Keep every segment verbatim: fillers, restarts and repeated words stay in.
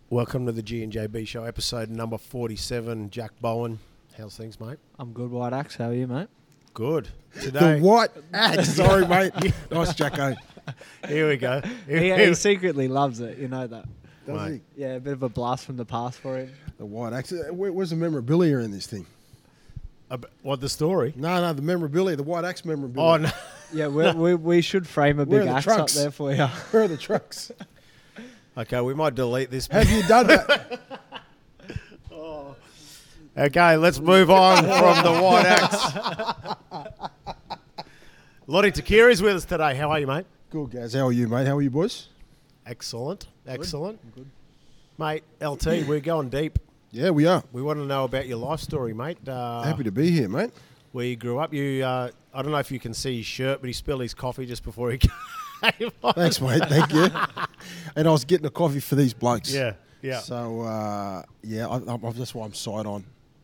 Welcome to the G and J B Show, episode number forty-seven. Jack Bowen, how's things, mate? I'm good, White Axe. How are you, mate? Good. Today, The White Axe. Sorry, mate. Nice, Jacko. here we go. Here, He, here- he secretly loves it. You know that. Does Mate. Yeah, a bit of a blast from the past for him. he? The White Axe. Uh, Where, where's the memorabilia in this thing? Ab- what, the story? No, no, the memorabilia, the White Axe memorabilia. Oh, no. Yeah, we we we should frame a Where are big the axe trunks? up there for you. Where are the trucks? Okay, we might delete this. Have you done that? Okay, let's move on from the White Axe. Lottie Takiri's with us today. How are you, mate? Good, guys. How are you, mate? How are you, boys? Excellent. Excellent. Good. Mate, L T, we're going deep. Yeah, we are. We want to know about your life story, mate. Uh, Happy to be here, mate. Where you grew up. You, uh, I don't know if you can see his shirt, but he spilled his coffee just before he came on. Thanks, mate. Thank you. And I was getting a coffee for these blokes. Yeah, yeah. So, uh, yeah, I, I, that's why I'm side on.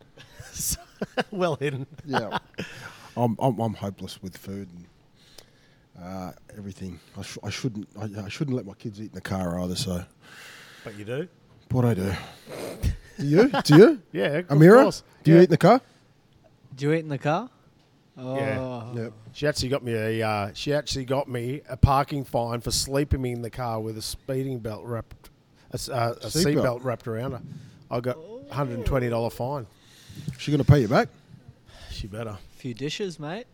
Well hidden. Yeah. I'm, I'm I'm hopeless with food and uh, everything. I, sh- I shouldn't I, I shouldn't let my kids eat in the car either. So, But you do? what I do? Do you? Do you? Yeah, of Amira, course. do you Yeah. eat in the car? Do you eat in the car? Oh. Yeah. Yep. She actually got me a. Uh, she actually got me a parking fine for sleeping me in the car with a speeding belt wrapped, a, s- uh, a Seat seat belt. belt wrapped around her. I got one hundred and twenty dollar fine. She gonna pay you back? She better. Few dishes, mate.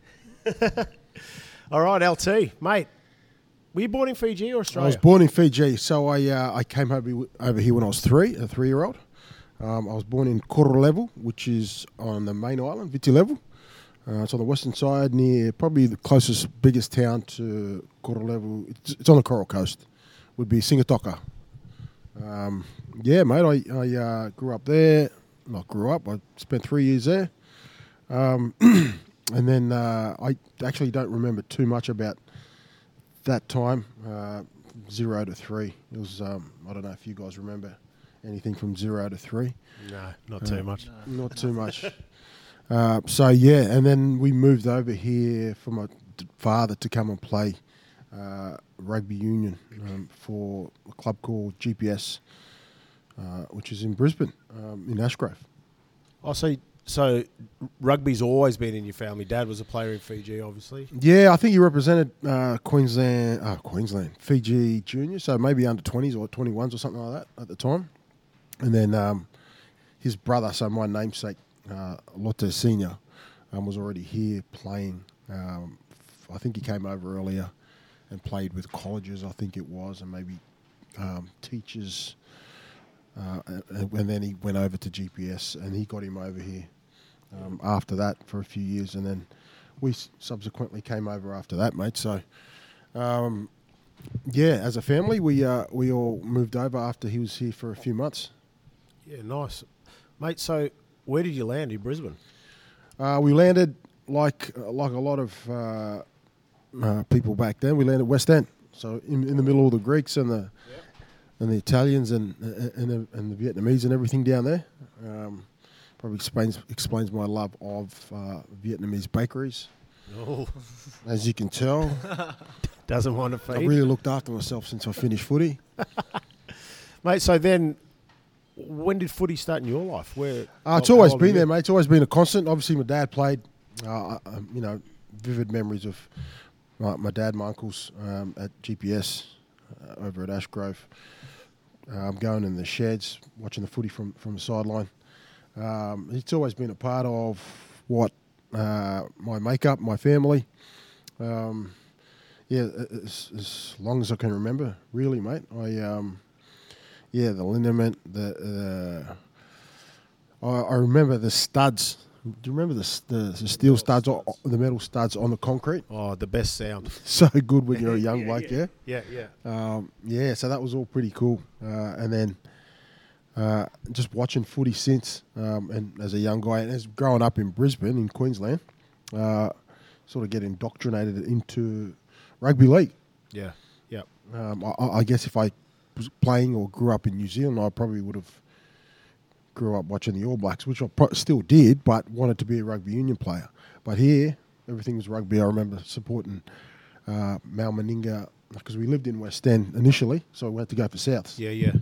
All right, L T, mate. Were you born in Fiji or I Australia? was born in Fiji, so I uh, I came over over here when I was three, a three year old. Um, I was born in Korolevu, which is on the main island, Viti Levu. Uh, it's on the western side, near probably the closest, biggest town to Korolevu. It's, it's on the Coral Coast. Would be Singatoka. Um, yeah, mate. I I uh, grew up there. Not grew up. I spent three years there, um, and then uh, I actually don't remember too much about that time. Uh, zero to three. It was. Um, I don't know if you guys remember anything from zero to three. No, not too much. Not too much. Uh, so yeah, and then we moved over here for my d- father to come and play uh, rugby union um, for a club called G P S, uh, which is in Brisbane, um, in Ashgrove. Oh, so so rugby's always been in your family. Dad was a player in Fiji, obviously. Yeah, I think he represented uh, Queensland, uh, Queensland, Fiji Junior, so maybe under twenties or twenty-ones or something like that at the time. And then um, his brother, so my namesake, uh, Lotte Senior, um, was already here playing. Um, f- I think he came over earlier and played with colleges, I think it was, and maybe um, teachers. Uh, and, and then he went over to G P S, and he got him over here um, after that for a few years, and then we s- subsequently came over after that, mate. So, um, yeah, as a family, we uh, we all moved over after he was here for a few months. Yeah, nice, mate. So where did you land in Brisbane? Uh, we landed like uh, like a lot of uh, uh, people back then. We landed West End, so in, in the middle of the Greeks and the and the Italians and and the, and the Vietnamese and everything down there. Um, probably explains explains my love of uh, Vietnamese bakeries. Oh, As you can tell, doesn't want to I feed, really looked after myself since I finished footy. mate. So then, when did footy start in your life? Where? Uh, it's how always old were been you? there, mate. It's always been a constant. Obviously, my dad played. Uh, um, you know, vivid memories of my, my dad, my uncles um, at G P S uh, over at Ashgrove. Um, going in the sheds, watching the footy from from the sideline. Um, it's always been a part of what uh, my makeup, my family. Um, yeah, as, as long as I can remember, really, mate. I um, yeah, the liniment, the. Uh, I, I remember the studs. Do you remember the s- the, the steel studs, o- the metal studs on the concrete? Oh, the best sound. So good when you're a young bloke, yeah. Yeah, yeah. Um, yeah, so that was all pretty cool. Uh, and then uh, just watching footy since, um, and as a young guy, and as growing up in Brisbane, in Queensland, uh, sort of get indoctrinated into rugby league. Yeah, yeah. Um, I, I guess if I was playing or grew up in New Zealand, I probably would have grew up watching the All Blacks, which I pro- still did, but wanted to be a rugby union player. But here, everything was rugby. I remember supporting uh, Mal Meninga because we lived in West End initially, so we had to go for Souths. Yeah, yeah.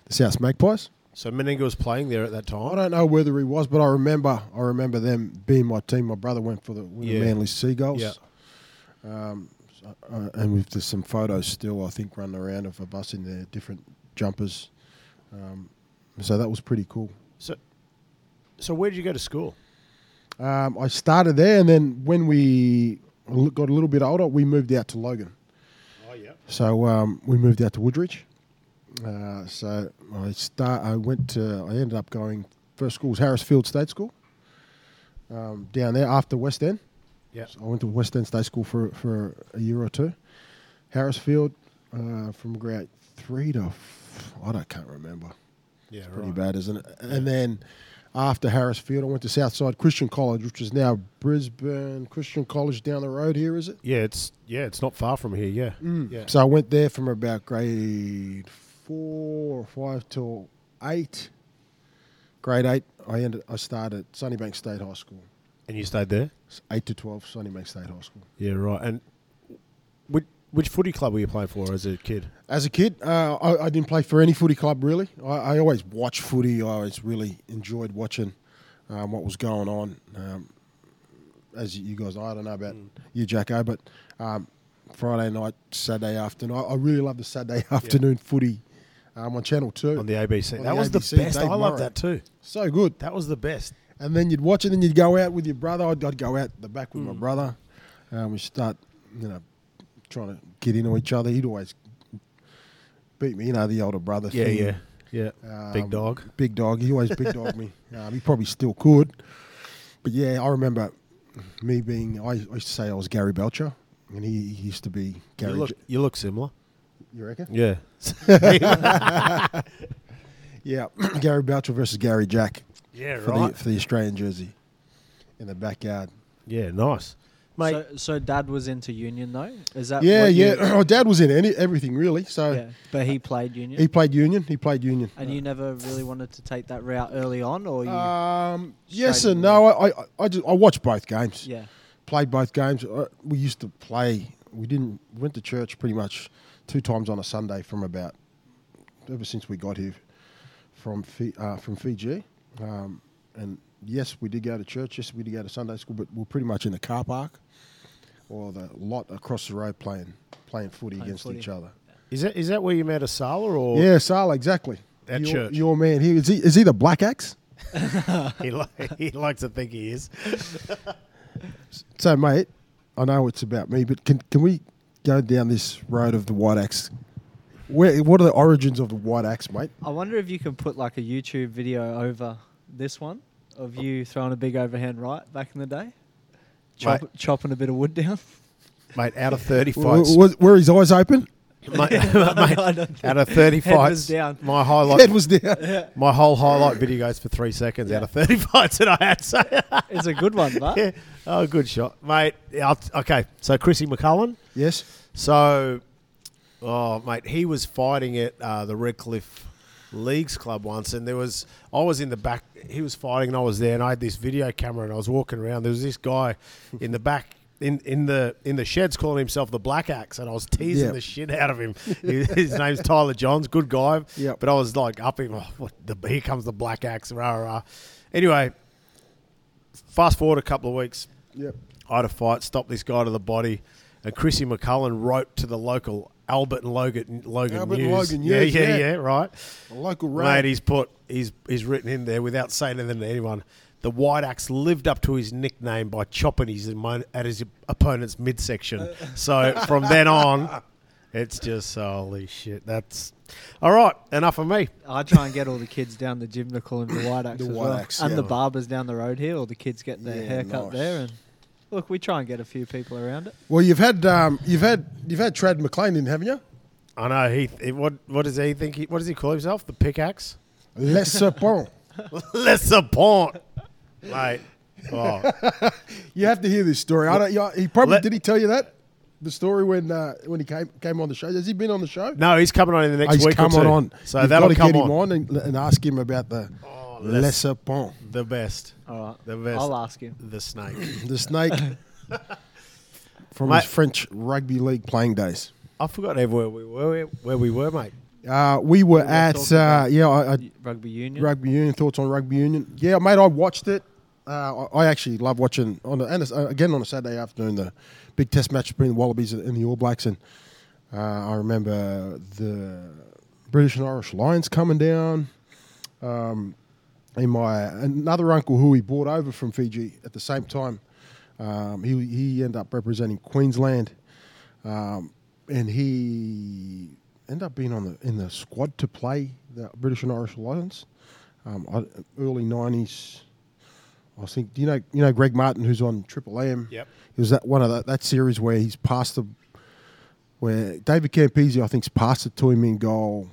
the South Magpies. So Meninga was playing there at that I time. don't know whether he was, but I remember I remember them being my team. My brother went for the, with Yeah. the Manly Seagulls. Yeah. Um, so, uh, and with there's some photos still, I think, running around of us in their different jumpers. Um, so that was pretty cool. So, so where did you go to school? Um, I started there, and then when we got a little bit older, we moved out to Logan. Oh yeah. So um, we moved out to Woodridge. Uh, so I start. I went to. I ended up going. First school was Harrisfield State School. Um, down there after West End. Yeah. So I went to West End State School for for a year or two. Harrisfield uh, from grade three to f- I don't can't remember. Yeah. Pretty right. bad, isn't it? And then after Harrisfield, I went to Southside Christian College, which is now Brisbane Christian College down the road here, is it? Yeah, it's yeah, it's not far from here. Yeah. Mm. Yeah. So I went there from about grade four or five till eight. Grade eight, I ended. I started at Sunnybank State High School. And you stayed there. It's eight to twelve, Sunnybank State High School. Yeah. Right. And which which footy club were you playing for as a kid? As a kid, uh, I, I didn't play for any footy club really. I, I always watched footy. I always really enjoyed watching um, what was going on. Um, as you guys know, I don't know about Mm. you, Jacko, but um, Friday night, Saturday afternoon, I, I really love the Saturday afternoon footy um, on Channel two. On the A B C. On That the was A B the C, best. Dave I love Murray. that too. So good. That was the best. And then you'd watch it, and you'd go out with your brother. I'd, I'd go out the back with my Mm. brother. Um, we start, you know, trying to get into each other. He'd always beat me, you know, the older brother Yeah. thing. Yeah. Yeah. Um, Big dog. Big dog. He always big dog me. Um, he probably still could. But yeah, I remember me being, I, I used to say I was Gary Belcher, and he, he used to be You Gary. look, J- you look similar. you reckon? Yeah. Yeah, Gary Belcher versus Gary Jack Yeah. for, Right. the, for the Australian jersey in the backyard. Yeah. Nice, mate. So, so Dad was into Union though. Is that Yeah, what you- yeah. My dad was in any, everything really. So yeah, but he played Union, he played Union. He played Union. and you never really wanted to take that route early on, or you? Um, yes straight and in no. I, I, I, just, I watched both games. yeah, Played both games. Uh, We used to play. We didn't went to church pretty much two times on a Sunday from about ever since we got here from Fi- uh, from Fiji. Um, and yes, we did go to church. Yes, we did go to Sunday school, but we're pretty much in the car park or the lot across the road playing playing footy Playing against footy. each other. Is that is that where you met Asala or Yeah, Sala, exactly. At your, church. Your man. He is he is he the Black Axe? he, li- he likes to think he is. So, mate, I know it's about me, but can can we go down this road of the White Axe? Where what are the origins of the White Axe, mate? I wonder if you can put like a YouTube video over this one of you throwing a big overhand right back in the day, Chop, Mate. chopping a bit of wood down. Mate, out of thirty W- fights, Was, were his eyes open? mate, I mate, don't think- out of thirty Head fights, was down. my highlight, Head was down. my whole highlight video goes for three seconds out of thirty fights that I had. So, It's a good one, but yeah. Oh, good shot, mate. Yeah, I'll t- okay, so Chrissy McCullen. Yes. So, oh, mate, he was fighting at uh, the Redcliffe Leagues Club once, and there was I was in the back. He was fighting, and I was there, and I had this video camera, and I was walking around. There was this guy in the back. In, in the in the sheds calling himself the Black Axe, and I was teasing Yep. the shit out of him. His his name's Tyler Johns, good guy. Yep. But I was like up him, oh, what the, here comes the Black Axe, rah rah. Anyway, fast forward a couple of weeks, Yep. I had a fight, stopped this guy to the body, and Chrissy McCullen wrote to the local Albert and Logan Logan Albert and News. Logan yeah, News, yeah, yeah. yeah, right. A local Mate, road. he's put he's he's written in there without saying anything to anyone. The White Axe lived up to his nickname by chopping his emo- at his opponent's midsection. So from then on, it's just holy shit. That's all right. Enough of me. I try and get all the kids down the gym to call him the White Axe The as White well. Axe, and yeah. the barbers down the road here, all the kids getting their Yeah, hair cut nice. there. And look, we try and get a few people around it. Well, you've had um, you've had you've had Trad McLean in, haven't you? I know he. he- What what does he think? He, what does he call himself? The pickaxe. Les Serpents. Les support, mate. Oh, You have to hear this story. I don't. Yeah, he probably Let- did. He tell you that the story when uh, when he came came on the show. Has he been on the show? no, he's coming on in the next Oh, he's week or coming two. on. So You've that'll got to come get on. him on and, and ask him about the Oh, Les Les- Serpents, the best, All right. the best. I'll ask him. The snake. the snake from Mate. his French rugby league playing days. I forgot ever where we were. Where we were, mate. Uh, we were We were at talking uh, about yeah, I, I, Y- Rugby union. rugby union. Thoughts on rugby union? Yeah, mate, I watched it. Uh, I, I actually love watching on a, and it's, uh, again on a Saturday afternoon the big Test match between the Wallabies and the All Blacks, and uh, I remember the British and Irish Lions coming down. Um, and my another uncle who he brought over from Fiji at the same time, um, he he ended up representing Queensland, um, and he ended up being on the in the squad to play the British and Irish Lions, um, I- early nineties. I think do you know you know Greg Martin, who's on Triple M. Yep. It was that one of that, that series where he's passed the where David Campese I think's passed it to him in goal.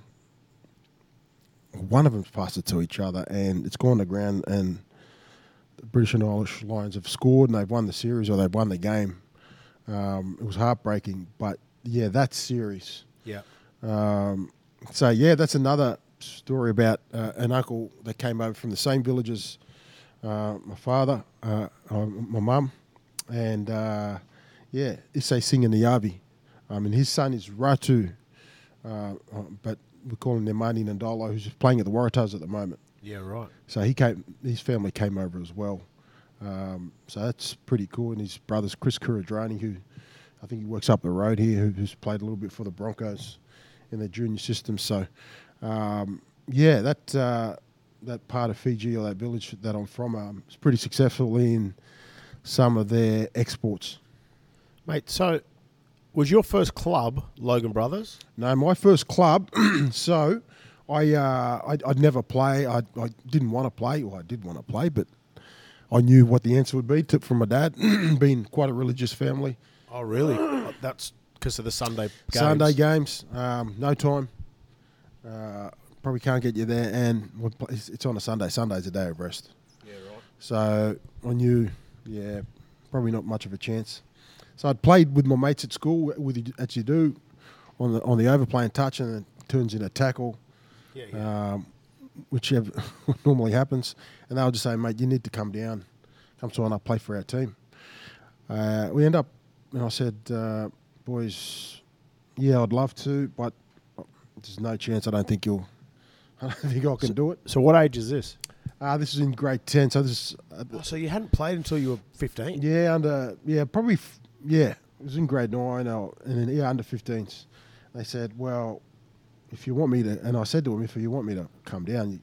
One of them's passed it to each other, and it's gone to ground. And the British and Irish Lions have scored, and they've won the series or they've won the game. Um, it was heartbreaking, but yeah, that series. Yeah. Um, so yeah, that's another story about uh, an uncle that came over from the same village as uh, my father, uh, uh, my mum, and uh, yeah, Issei Singh and Niyavi. Um, and his son is Ratu, uh, uh, but we call him Nemani Nandolo, who's playing at the Waratahs at the moment. Yeah, right. So he came, his family came over as well. Um, so that's pretty cool. And his brother's Chris Kuradrani, who I think he works up the road here, who, who's played a little bit for the Broncos in the junior system. So, um, yeah, that uh, that part of Fiji or that village that I'm from um, is pretty successful in some of their exports. Mate, so was your first club Logan Brothers? No, my first club. so, I uh, I'd, I'd never play. I I didn't want to play. Well, I did want to play, but I knew what the answer would be to, from my dad, being quite a religious family. Oh, really? That's because of the Sunday games. Sunday games, um, no time. Uh, probably can't get you there, and we'll play- it's it's on a Sunday. Sunday's a day of rest. Yeah, right. So I knew, yeah, probably not much of a chance. So I'd played with my mates at school, with as you do, on the on the overplay and touch, and it turns into tackle, Yeah, yeah. um, which ev- normally happens. And they would just say, mate, you need to come down, come sign up, play for our team. Uh, we end up, and I said, uh, boys, yeah, I'd love to, but there's no chance. I don't think you'll. I don't think I can do it. So what age is this? Uh, this is in grade ten, so this is uh, Oh, so you hadn't played until you were fifteen? yeah, under yeah, probably f- yeah. It was in grade nine, or, and then yeah, under fifteens. They said, well, if you want me to, and I said to him, if you want me to come down, you,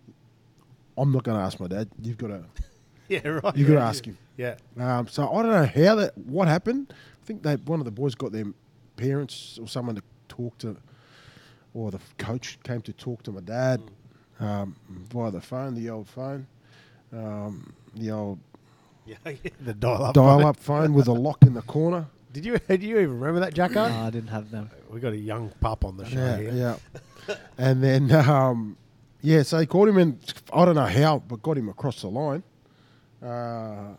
I'm not going to ask my dad. You've got to, Yeah, right. you've got to yeah, ask him. Yeah. Um, so I don't know how that, what happened. I think they one of the boys got their parents or someone to talk to, or the coach came to talk to my dad um, via the phone, the old phone, um, the old Yeah, yeah. The dial-up. dial-up phone with a lock in the corner. Did you did you even remember that, Jacko? No, I didn't have them. We got a young pup on the show Yeah, here. yeah. And then, um, yeah, so he called him and I don't know how, but got him across the line. Uh,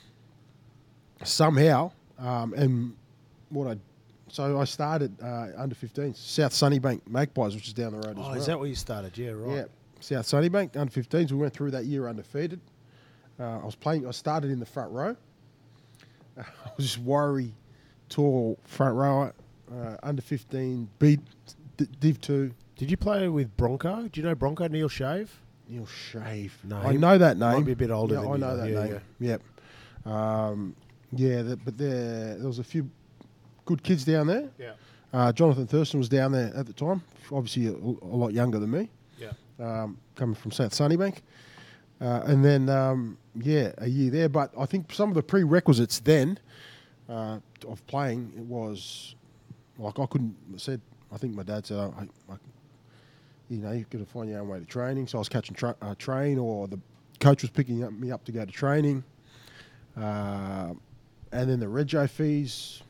somehow. Um, and what I, so I started uh, under fifteens, South Sunnybank Magpies, which is down the road as Oh, well. is that where you started? Yeah, right. Yeah, South Sunnybank, under fifteens. We went through that year undefeated. Uh, I was playing, I started in the front row. I was just worry, tall front rower, uh, under fifteen, beat D- Div two. Did you play with Bronco? Do you know Bronco, Neil Shave? Neil Shave. No, I he know that name. might be a bit older yeah, than I you, know though. that Yeah, name. Yep. Um, yeah, the, but there, there was a few good kids down there. Yeah. Uh, Jonathan Thurston was down there at the time, obviously a, a lot younger than me, Yeah. um, coming from South Sunnybank. Uh, and then, um, yeah, a year there. But I think some of the prerequisites then uh, of playing, it was, like I couldn't, said, I think my dad said, I, I, you know, you've got to find your own way to training. So I was catching tra- uh, train, or the coach was picking up, me up to go to training. Uh, and then the rego fees,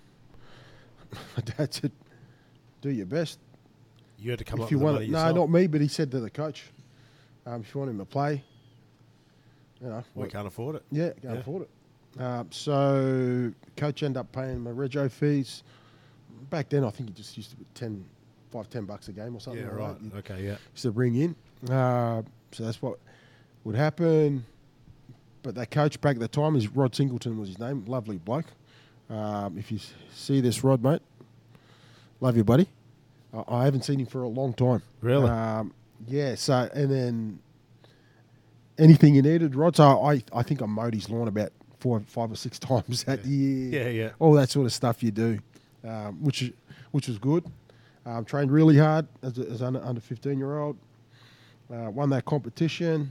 my dad said, do your best. You had to come If up you with the want money it, no, yourself. not me, but he said to the coach, um, if you want him to play, you know, We well, can't afford it. yeah, can't Yeah. afford it. Um, so coach ended up paying my rego fees. Back then, I think he just used to be ten, five, ten bucks a game or something. Yeah, like right. that. He Okay, yeah. used to bring in. Uh, so that's what would happen. But that coach back at the time, is Rod Singleton was his name. Lovely bloke. Um, if you s- see this, Rod, mate, love you, buddy. I, I haven't seen him for a long time. Really? Um, yeah. So and then anything you needed, Rod. So I I think I mowed his lawn about four, five or six times that year. Yeah, yeah. All that sort of stuff you do, um, which is which was good. Um, trained really hard as a, as under under fifteen year old. Uh, won that competition,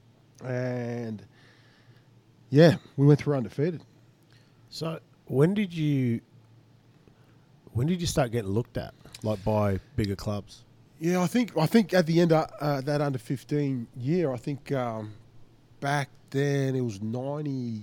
and yeah, we went through undefeated. So when did you when did you start getting looked at, like by bigger clubs? Yeah, I think I think at the end of uh, that under fifteen year, I think um, back then it was ninety.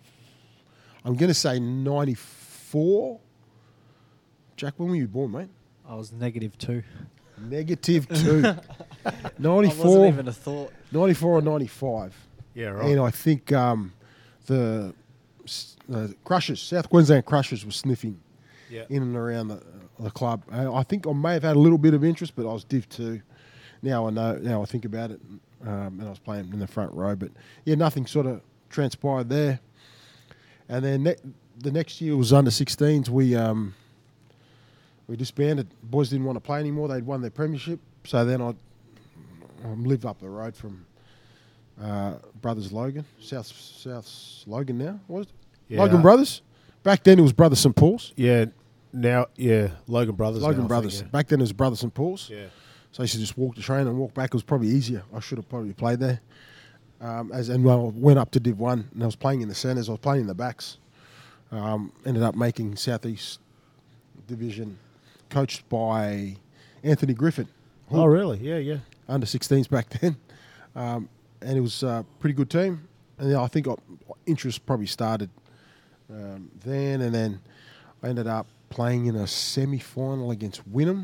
I'm going to say ninety-four. Jack, when were you born, mate? I was negative two. Negative two. I wasn't ninety-four, even a thought. ninety-four or ninety-five. Yeah, right. And I think um, the uh, Crushers, South Queensland Crushers, were sniffing Yeah. in and around the, the club. I, I think I may have had a little bit of interest, but I was Div two. Now I know. Now I think about it, um, and I was playing in the front row. But yeah, nothing sort of transpired there. And then ne- the next year was under sixteens. We um, we disbanded. Boys didn't want to play anymore. They'd won their premiership. So then I um, lived up the road from uh, Brothers Logan, South South Logan now. Was it? Yeah. Logan Brothers. Back then it was Brothers Saint Paul's. Yeah. Now, yeah, Logan Brothers. Logan now, I Brothers. think, Back then it was Brothers Saint Paul's. yeah. yeah. So I used to just walk the train and walk back. It was probably easier. I should have probably played there. Um, as and well, went up to Div One, and I was playing in the centres. I was playing in the backs. Um, ended up making Southeast Division, coached by Anthony Griffin. Oh, really? Yeah, yeah. Under sixteens back then, um, and it was a pretty good team. And I think I, interest probably started um, then, and then I ended up playing in a semi-final against Wynnum.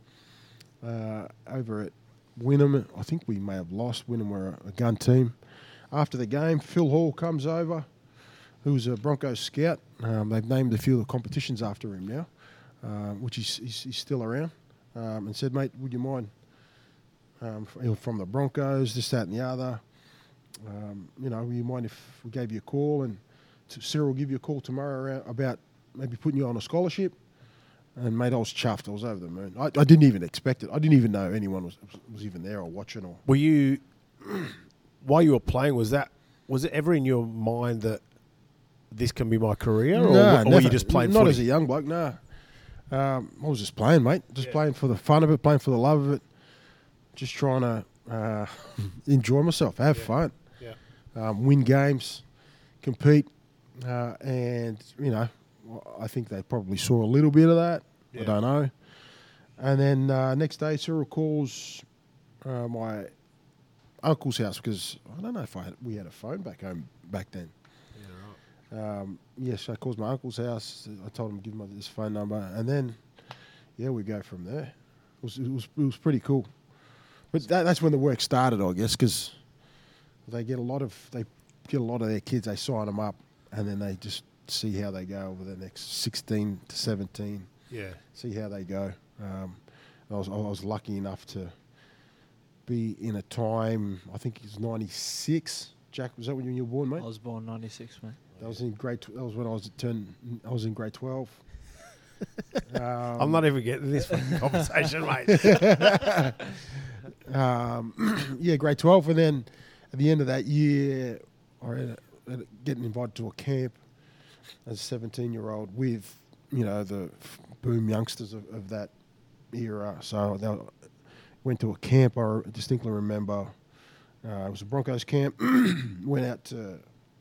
Uh, over at Wynnum, I think we may have lost. Wynnum were a, a gun team. After the game, Phil Hall comes over, who was a Broncos scout. Um, they've named a few of the competitions after him now, uh, which he's, he's, he's still around, um, and said, mate, would you mind um, f- from the Broncos, this, that and the other. Um, you know, would you mind if we gave you a call, and t- Cyril will give you a call tomorrow around about maybe putting you on a scholarship. And, mate, I was chuffed. I was over the moon. I, I didn't even expect it. I didn't even know anyone was was even there or watching. Or Were you, while you were playing, was that was it ever in your mind that this can be my career, or, Nah, or were never. you just playing Not footy? as a young bloke, no. Um, I was just playing, mate. Just Yeah. playing for the fun of it, playing for the love of it. Just trying to uh, enjoy myself, have Yeah. fun, Yeah. um, win games, compete, uh, and you know, I think they probably saw a little bit of that. Yeah. I don't know. And then uh, next day, Cyril calls uh, my uncle's house because I don't know if I had, we had a phone back home back then. Yeah, right. Um, yes, I called my uncle's house. I told him to give him this phone number, and then yeah, we go from there. It was it was, it was pretty cool. But that, that's when the work started, I guess, because they get a lot of they get a lot of their kids. They sign them up, and then they just see how they go over the next sixteen to seventeen. Yeah. See how they go. Um, I was I was lucky enough to be in a time. I think it was ninety-six. Jack, was that when you were born, mate? I was born ninety-six, mate. That was in grade. Tw- that was when I was turn. I was in grade twelve. um, I'm not even getting this fucking conversation, mate. um, yeah, grade twelve, and then at the end of that year, I ended up getting invited to a camp as a seventeen-year-old with, you know, the f- boom youngsters of, of that era. So they were- went to a camp. I distinctly remember uh, it was a Broncos camp. Went out to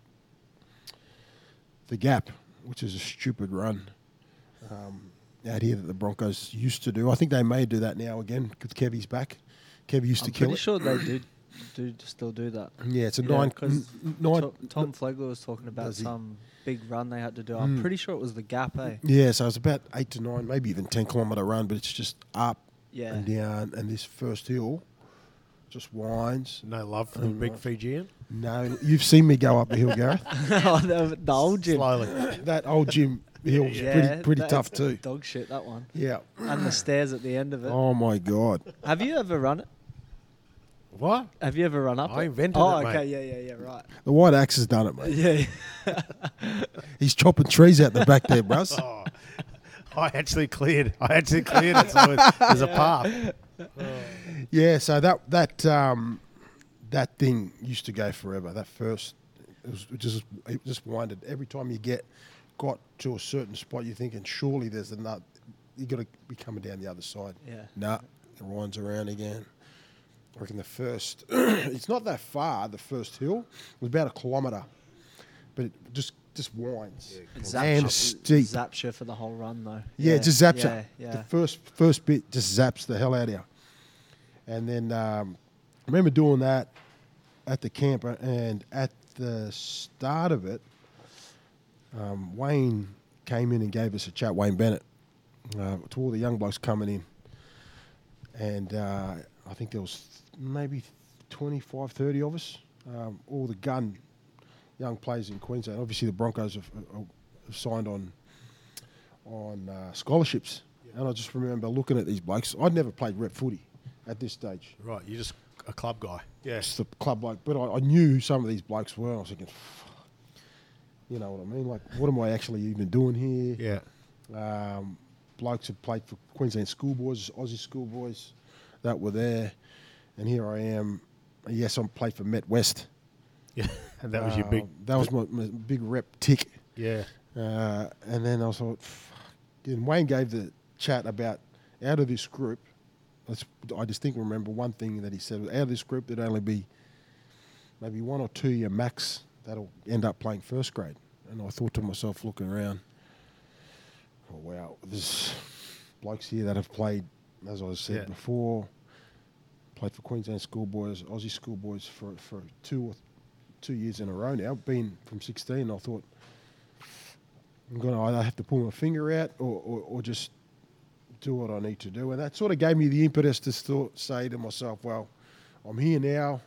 the Gap, which is a stupid run um, out here that the Broncos used to do. I think they may do that now again because Kevy's back. Kevy used I'm to kill pretty it. sure they do do still do that. Yeah, it's a Yeah, nine. 'cause n- nine Tom, Tom Flegler was talking about Does he? some big run they had to do. I'm Mm. pretty sure it was the Gap, eh? Yeah, so it's about eight to nine, maybe even ten kilometre run, but it's just up Yeah. and down, and this first hill just winds. No love for the Mm, big right. Fijian. No, you've seen me go up the hill, Gareth. Oh, the, the old gym. Slowly. That old gym hill's Yeah, pretty pretty that- tough too. Dog shit, that one. Yeah. And the stairs at the end of it. Oh my god. Have you ever run it? What? Have you ever run up I it? invented oh, it, mate. okay, yeah, yeah, yeah, right. The white axe has done it, mate. Yeah. He's chopping trees out the back there, bros. Oh, I actually cleared. I actually cleared it, so it's, there's a path. Yeah, so that that um, that thing used to go forever. That first, it was it just it just winded. Every time you get got to a certain spot, you're thinking, surely there's another. You got to be coming down the other side. Yeah. Nah, it winds around again. I reckon the first, it's not that far. The first hill it was about a kilometre, but it just just winds. Yeah, It And zaps, steep. zaps you for the whole run, though. Yeah, it just zaps yeah, you. Yeah, The first first bit just zaps the hell out of you. And then um, I remember doing that at the camp, uh, and at the start of it, um, Wayne came in and gave us a chat. Wayne Bennett, uh, to all the young blokes coming in, and uh, I think there was maybe twenty-five, thirty of us, um, all the gun young players in Queensland. Obviously, the Broncos have, have signed on on uh, scholarships, and I just remember looking at these blokes. I'd never played rep footy at this stage. Right, you're just a club guy. Yeah. It's the club bloke, but I, I knew who some of these blokes were. I was thinking, "Fuck," you know what I mean? Like, what am I actually even doing here? Yeah. Um, blokes who played for Queensland schoolboys, Aussie schoolboys that were there, and here I am. Yes, I played for Met West. Yeah. And that was your Uh, big. That was my, my big rep tick. Yeah. Uh, and then I thought, fuck. And Wayne gave the chat about out of this group. Let's, I distinctly remember one thing that he said: out of this group, there'd only be maybe one or two year max that'll end up playing first grade. And I thought to myself, looking around, oh wow, there's blokes here that have played, as I said Yeah. before, played for Queensland schoolboys, Aussie schoolboys for for two or two years in a row now. Been from sixteen. I thought I'm going to either have to pull my finger out or, or, or just do what I need to do. And that sort of gave me the impetus to still say to myself, well, I'm here now.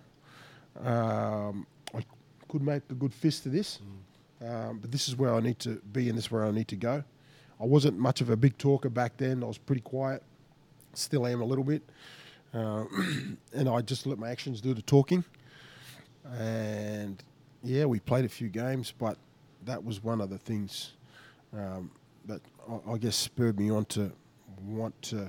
Um, I could make a good fist of this, um, but this is where I need to be and this is where I need to go. I wasn't much of a big talker back then. I was pretty quiet. Still am a little bit. Uh, and I just let my actions do the talking. And, yeah, we played a few games, but that was one of the things um, that I, I guess spurred me on to want to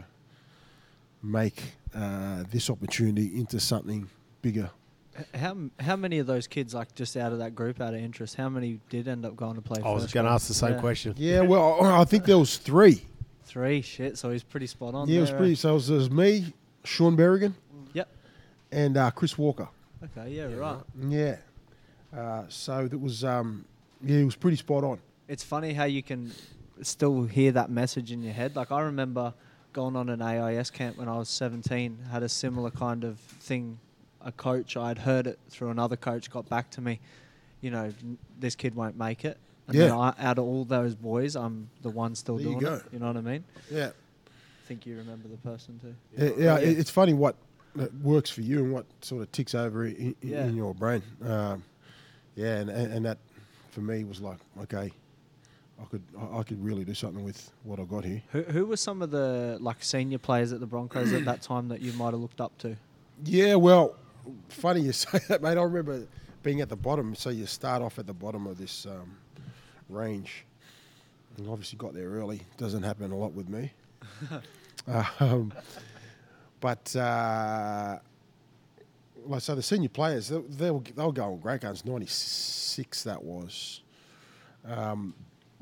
make uh, this opportunity into something bigger. H- How how many of those kids, like just out of that group, out of interest, how many did end up going to play? I was first going to grade? ask the same Yeah. question. Yeah, well, I I think there was three. Three, shit. So he's pretty spot on. Yeah, it was there, pretty. eh? So it was, it was me, Sean Berrigan, Yep. and uh, Chris Walker. Okay. Yeah. Right. Yeah. Uh, so that was, um, yeah, it was pretty spot on. It's funny how you can still hear that message in your head. Like I remember going on an A I S camp when I was seventeen. Had a similar kind of thing. A coach, I'd heard it through another coach, got back to me. You know, n- this kid won't make it. And Yeah. then I, out of all those boys, I'm the one still There you doing go. it. You know what I mean? Yeah. I think you remember the person too. Yeah, yeah, it- it's funny what uh, works for you and what sort of ticks over in, in, Yeah. in your brain. Um, yeah, and, and and that for me was like, okay, I could I I could really do something with what I got here. Who who were some of the like senior players at the Broncos at that time that you might have looked up to? Yeah, well, funny you say that, mate. I remember being at the bottom. So you start off at the bottom of this um, range, and obviously got there early. Doesn't happen a lot with me. um, but uh, like so, the senior players they, they were they were going great guns. ninety-six that was. Um,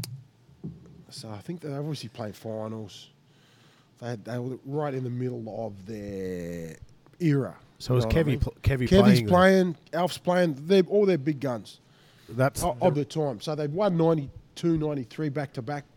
so I think they obviously played finals. They had, they were right in the middle of their era. So was You know what I Kevy, mean? pl- Kevy Kevy's playing? then? playing, Alf's playing. They're all their big guns That's of, of the time. So they've won ninety-two, ninety-three back to back.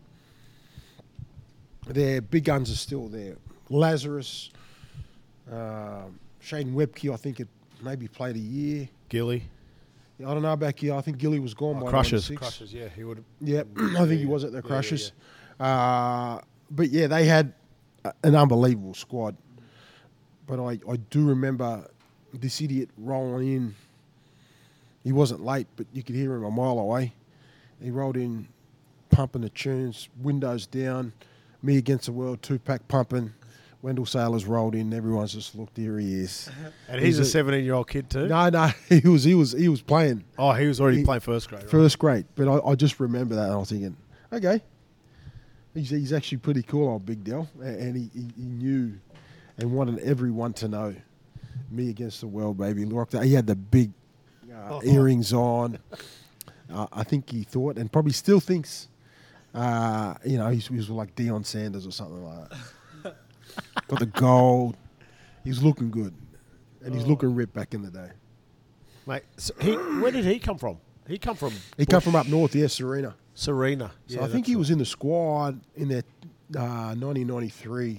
Their big guns are still there. Lazarus, um, Shane Webke, I think it maybe played a year. Gilly. I don't know about Gilly. I think Gilly was gone by Crushers. ninety-six. Crushers, yeah. He would. Yeah, I think he was at the Yeah, yeah, Crushers. Uh, but yeah, they had a- an unbelievable squad. But I, I do remember this idiot rolling in. He wasn't late, but you could hear him a mile away. He rolled in, pumping the tunes, windows down, me against the world, two-pack pumping. Wendell Sailors rolled in. Everyone's just looked, here he is. And he's, He's a a- seventeen-year-old kid too. No, no, he was he was he was playing Oh, he was already He- playing first grade. Right? first grade. But I, I just remember that, and I was thinking, okay, He's, he's actually pretty cool, old Big Dell, a- and he, he, he knew and wanted everyone to know. Me against the world, baby. Rocked out. He had the big uh, earrings on. Uh, I think he thought, and probably still thinks, uh, you know, he's, he was like Deion Sanders or something like that. Got the gold. He's looking good, and he's Oh. looking ripped back in the day. Mate, so he, where did he come from? He come from He come from up north, yeah, Serena. Serena. So Yeah, I think that's he right. was in the squad in that uh, nineteen ninety-three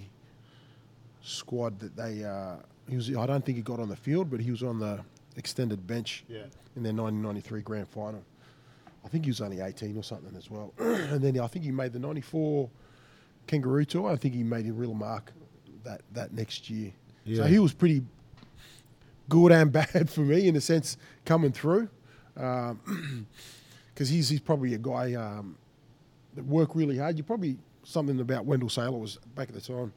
squad that they. Uh, he was. I don't think he got on the field, but he was on the extended bench Yeah. in their nineteen ninety-three grand final. I think he was only eighteen or something as well. And then I think he made the ninety-four Kangaroo Tour. I think he made a real mark that, that next year. So Yeah. he was pretty good and bad for me in a sense coming through. Because um, he's, he's probably a guy um, that worked really hard. You probably, something about Wendell Saylor was back at the time.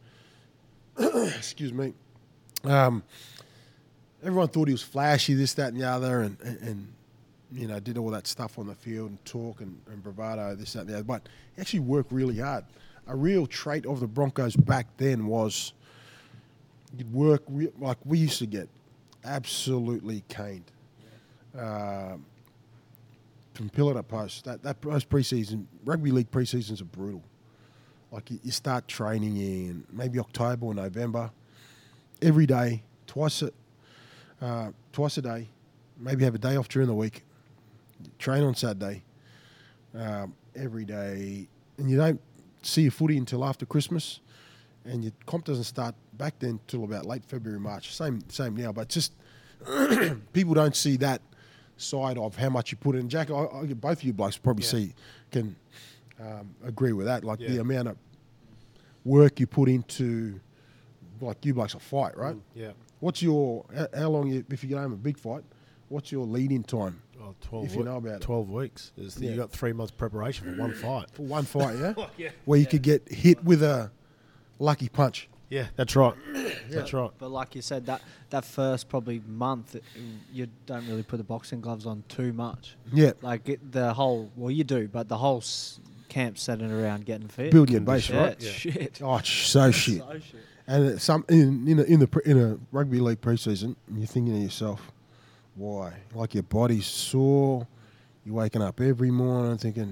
Excuse me. Um, everyone thought he was flashy, this, that, and the other, and, and, and you know, did all that stuff on the field and talk and, and bravado, this, that, and the other. But he actually worked really hard. A real trait of the Broncos back then was you'd work, re- like we used to get absolutely caned. Um, from pillar to post. That, that post preseason, rugby league preseasons are brutal. Like you, you start training in maybe October or November, every day, twice a, uh, twice a day, maybe have a day off during the week, train on Saturday, um, every day, and you don't see your footy until after Christmas, and your comp doesn't start back then till about late February, March. Same same now, but just people don't see that side of how much you put in. Jack, I, I, both of you blokes probably Yeah. see can um, agree with that. Like Yeah. the amount of work you put into, like you blokes, a fight, right? Mm, yeah. What's your how, how long you, if you get home a big fight? What's your lead-in time Well, twelve if you we- know about it? twelve weeks. Is the, Yeah. You got three months preparation for one fight. For one fight, yeah, Yeah. where you could get hit with a lucky punch. Yeah, that's right. That's right. But like you said, that, that first probably month, it- you don't really put the boxing gloves on too much. Yeah, Like it, the whole, well, you do, but the whole s- camp centered around getting fit. building your base, yeah, right? it's Yeah. shit. Oh, it's so shit. So shit. And it's some in in a, in the pre- in a rugby league preseason, you're thinking to yourself, why? Like your body's sore. You're waking up every morning thinking,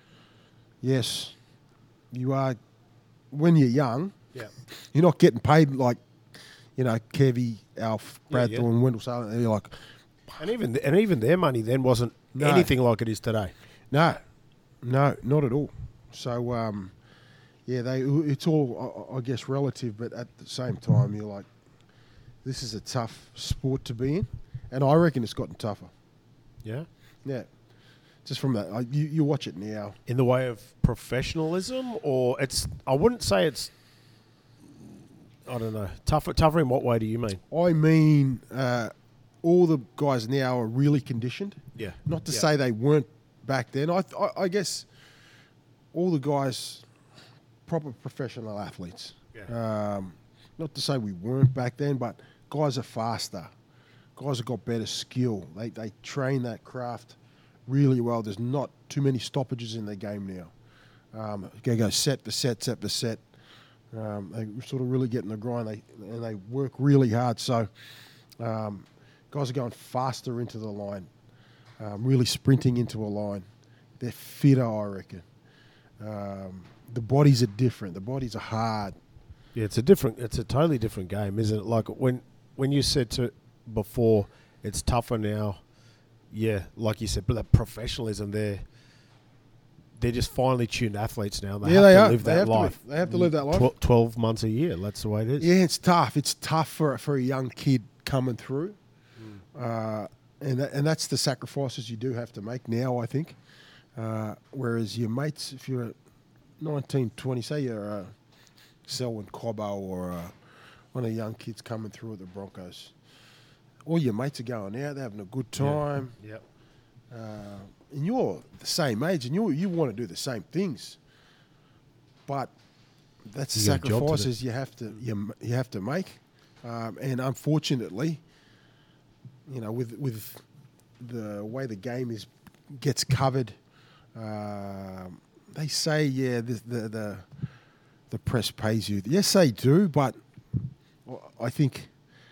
yes, you are. When you're young, Yeah. you're not getting paid like, you know, Kevy, Alf, Yeah, Brad yeah. Thorne, Wendell Saylor. You're like, And even and even their money then wasn't No. anything like it is today. no, no, not at all. So, um, yeah, they. It's all, I, I guess, relative, but at the same time, you're like, this is a tough sport to be in, and I reckon it's gotten tougher. Yeah. Yeah, just from that, I, you you watch it now. In the way of professionalism, or it's I wouldn't say it's I don't know. Tougher tougher in what way do you mean? I mean, uh, all the guys now are really conditioned. Yeah. Not to Yeah. say they weren't back then. I, I I guess all the guys, proper professional athletes. Yeah. Um, not to say we weren't back then, but guys are faster. Guys have got better skill. They they train that craft really well. There's not too many stoppages in their game now. Um, they go set for set, set for set. Um, they sort of really get in the grind. They and they work really hard. So um, guys are going faster into the line, um, really sprinting into a line. They're fitter, I reckon. Um, the bodies are different. The bodies are hard. Yeah, it's a different it's a totally different game, isn't it? Like when when you said to before it's tougher now, yeah, like you said, but that professionalism there they're just finely tuned athletes now. They Yeah, have they to are. live They that have to life. be- they have to live that life. Tw- Twelve months a year. That's the way it is. Yeah, it's tough. It's tough for for a young kid coming through, uh, and that, and that's the sacrifices you do have to make now. I think. Uh, whereas your mates, if you're nineteen, twenty, say you're uh, Selwyn Cobbo or uh, one of the young kids coming through at the Broncos, all your mates are going out, they're having a good time, Yep. uh, and you're the same age, and you you want to do the same things, but that's the You got a job to do. sacrifices you have to you, you have to make, um, and unfortunately, you know, with with the way the game is gets covered, um, they say, yeah, the, the the the press pays you. Yes, they do, but I think,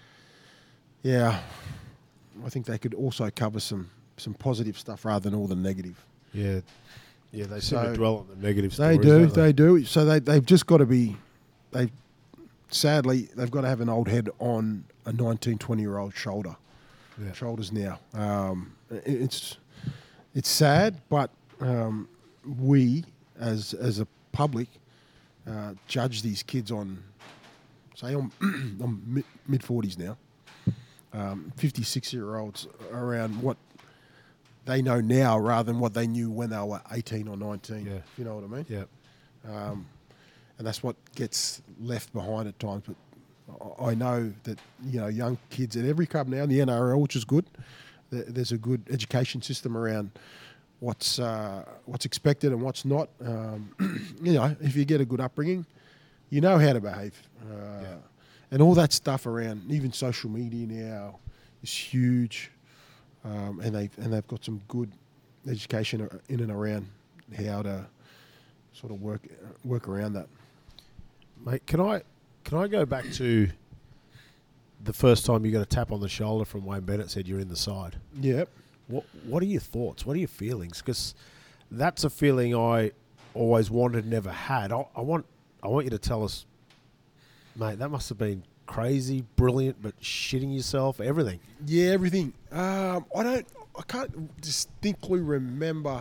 yeah, I think they could also cover some some positive stuff rather than all the negative. Yeah, yeah. They seem So to dwell on the negative They stories. do, don't they do. So they they've just got to be, they sadly they've got to have an old head on a nineteen, twenty year old shoulder. Yeah. Shoulders now. Um, it- it's it's sad, but um, we as as a public uh, judge these kids on, say, on, on mid forties now, um, fifty-six year olds around what they know now rather than what they knew when they were eighteen or nineteen. Yeah. You know what I mean? Yeah. Um, and that's what gets left behind at times. But I I know that, you know, young kids at every club now, in the N R L, which is good, th- there's a good education system around what's uh, what's expected and what's not. Um, you know, if you get a good upbringing, you know how to behave. Uh, Yeah. And all that stuff around, even social media now, is huge. Um, and they've and they've got some good education in and around how to sort of work work around that. Mate, can I can I go back to the first time you got a tap on the shoulder from Wayne Bennett, said you're in the side? Yep. What What are your thoughts? What are your feelings? Because that's a feeling I always wanted, never had. I, I want I want you to tell us, mate. That must have been crazy, brilliant, but shitting yourself, everything. Yeah, everything. Um, I don't. I can't distinctly remember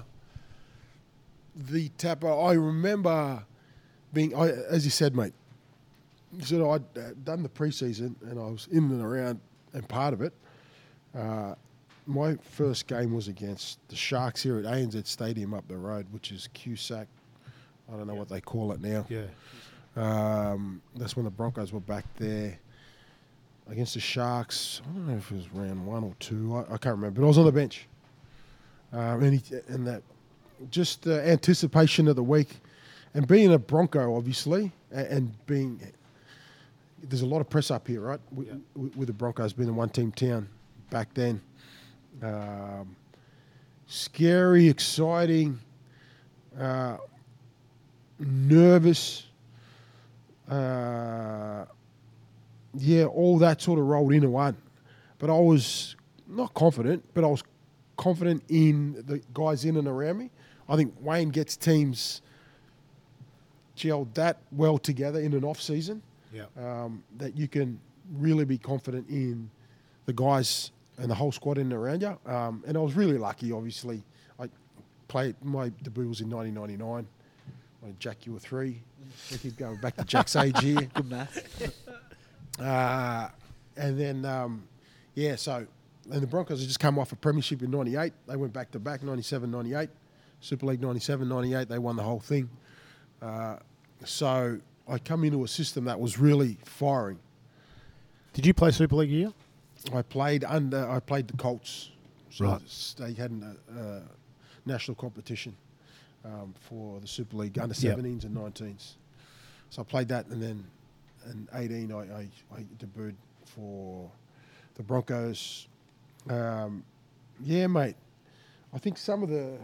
the tapper. I remember being, I, as you said, mate. You said I'd uh, done the preseason and I was in and around and part of it. Uh, my first game was against the Sharks here at A N Z Stadium up the road, which is Q S A C. I don't know what they call it now. Yeah. Um, that's when the Broncos were back there against the Sharks. I don't know if it was round one or two. I, I can't remember, but I was on the bench. Um, and, he, and that just the anticipation of the week and being a Bronco, obviously, and, and being there's a lot of press up here, right? With, Yeah. with the Broncos being a one-team town back then. Um, scary, exciting, uh, nervous. Uh, yeah, all that sort of rolled into one. But I was not confident, but I was confident in the guys in and around me. I think Wayne gets teams gelled that well together in an off season Yeah. um, that you can really be confident in the guys and the whole squad in and around you. Um, and I was really lucky, obviously. I played, my debut was in nineteen ninety-nine. When Jack, you were three. We keep going back to Jack's age here. Good math. Uh, and then, um, yeah, so, and the Broncos had just come off a premiership in ninety-eight. They went back to back, ninety-seven, ninety-eight. Super League ninety-seven, ninety-eight, they won the whole thing. Uh, so I come into a system that was really firing. Did you play Super League year? I played under, I played the Colts. So Right. they had a uh, national competition um, for the Super League under Yep. seventeens and nineteens. So I played that, and then in eighteen I, I, I debuted for the Broncos. Um, yeah, mate. I think some of the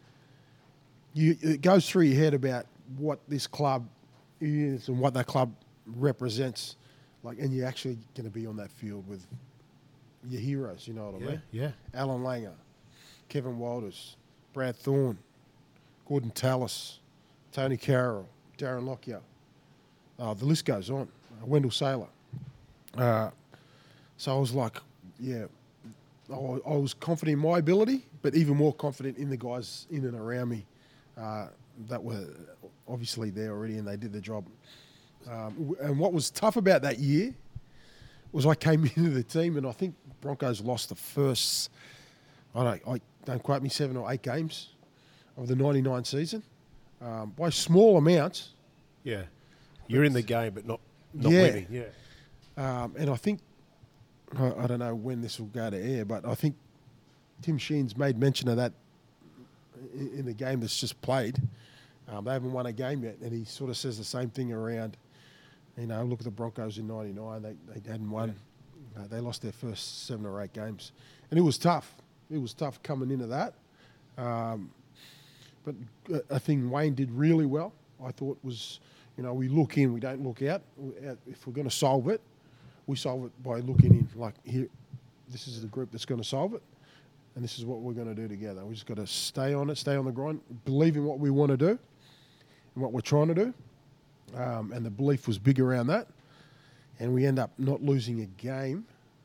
you it goes through your head about what this club is and what that club represents. Like, and you're actually going to be on that field with your heroes. You know what I Yeah. mean? Yeah. Alan Langer, Kevin Walters, Brad Thorne, Gordon Tallis, Tony Carroll, Darren Lockyer. Uh, the list goes on. Uh, Wendell Saylor. Uh, so I was like, yeah, I, I was confident in my ability, but even more confident in the guys in and around me uh, that were obviously there already, and they did the job. Um, w- and what was tough about that year was I came into the team, and I think Broncos lost the first, I don't, I don't quote me, seven or eight games of the ninety-nine season um, by small amounts. Yeah. You're in the game, but not, not Yeah. winning. Yeah. Um, and I think, I, I don't know when this will go to air, but I think Tim Sheen's made mention of that in, in the game that's just played. Um, they haven't won a game yet, and he sort of says the same thing around, you know, look at the Broncos in ninety-nine. They, they hadn't won. Uh, they lost their first seven or eight games. And it was tough. It was tough coming into that. Um, But uh, a thing Wayne did really well, I thought, was, you know, we look in, we don't look out. We- out- If we're going to solve it, we solve it by looking in. Like, here, this is the group that's going to solve it, and this is what we're going to do together. We just got to stay on it, stay on the grind, believe in what we want to do and what we're trying to do. Um, and the belief was big around that. And we end up not losing a game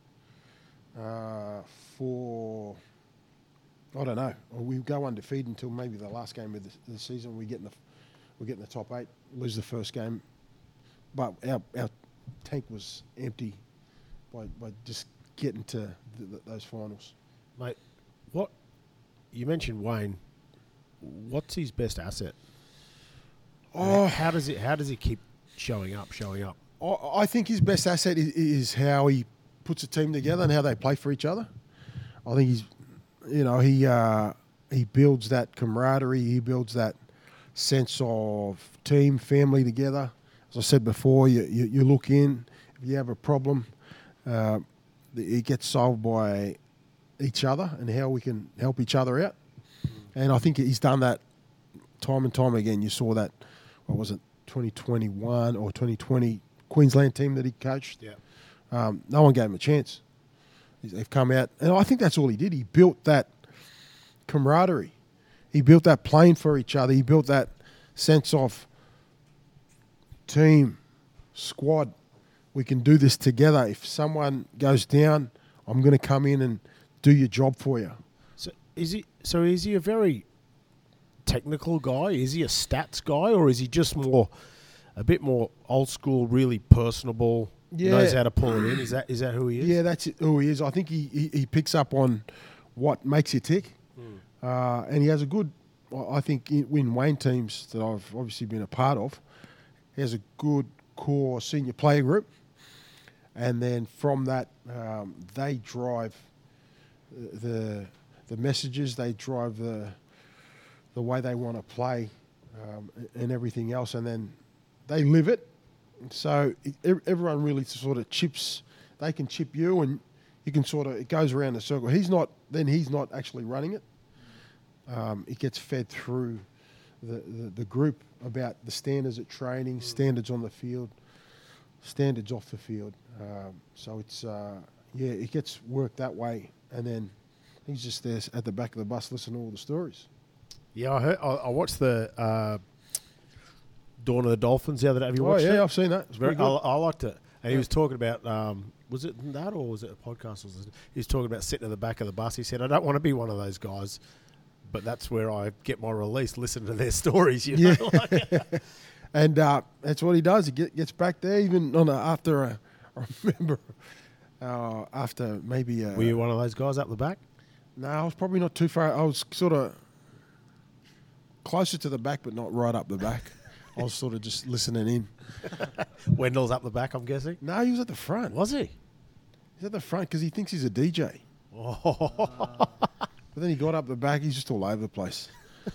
uh, for, I don't know, we go undefeated until maybe the last game of the, the season. We get in the, we get in the top eight, lose the first game, but our our tank was empty by by just getting to the, the, those finals. Mate, what you mentioned Wayne. What's his best asset? Oh, How does it? How does he keep showing up? Showing up. I, I think his best asset is, is how he puts a team together and how they play for each other. I think he's, you know, he uh, he builds that camaraderie. He builds that sense of team, family together. As I said before, you you, you look in. If you have a problem, uh, it gets solved by each other and how we can help each other out. And I think he's done that time and time again. You saw that, what was it, twenty twenty-one or twenty twenty Queensland team that he coached. Yeah. Um, no one gave him a chance. He's- They've come out, and I think that's all he did. He built that camaraderie. He built that playing for each other. He built that sense of team, squad. We can do this together. If someone goes down, I'm going to come in and do your job for you. So is he? So is he a very technical guy? Is he a stats guy, or is he just more, a bit more old school, really personable? Yeah. Knows how to pull it in. Is that is that who he is? Yeah, that's it, who he is. I think he, he, he picks up on what makes you tick. Uh, and he has a good, I I think, in, in Wayne teams that I've obviously been a part of, he has a good core senior player group. And then from that, um, they drive the the messages, they drive the the way they want to play um, and everything else. And then they live it. So e- everyone really sort of chips, they can chip you and you can sort of, it goes around the circle. He's not, then he's not actually running it. Um, it gets fed through the, the, the group about the standards at training, standards on the field, standards off the field. Um, so it's, uh, yeah, it gets worked that way. And then he's just there at the back of the bus listening to all the stories. Yeah, I heard. I, I watched the uh, Dawn of the Dolphins the other day. Have you Oh, watched yeah, it? I've seen that. It's Very, very I, good. I liked it. And he Yeah. was talking about, um, was it that or was it a podcast? Or was it, he was talking about sitting at the back of the bus. He said, I don't want to be one of those guys, but that's where I get my release, listen to their stories. You know? Yeah. Like, And uh, that's what he does. He get, gets back there, even on a, after a, I remember uh, after maybe a, were you one of those guys up the back? no, I was probably not too far. I was sort of closer to the back, but not right up the back. I was sort of just listening in. Wendell's up the back, I'm guessing. No, he was at the front. Was he? He's at the front because he thinks he's a D J. Oh. But then he got up the back. He's just all over the place.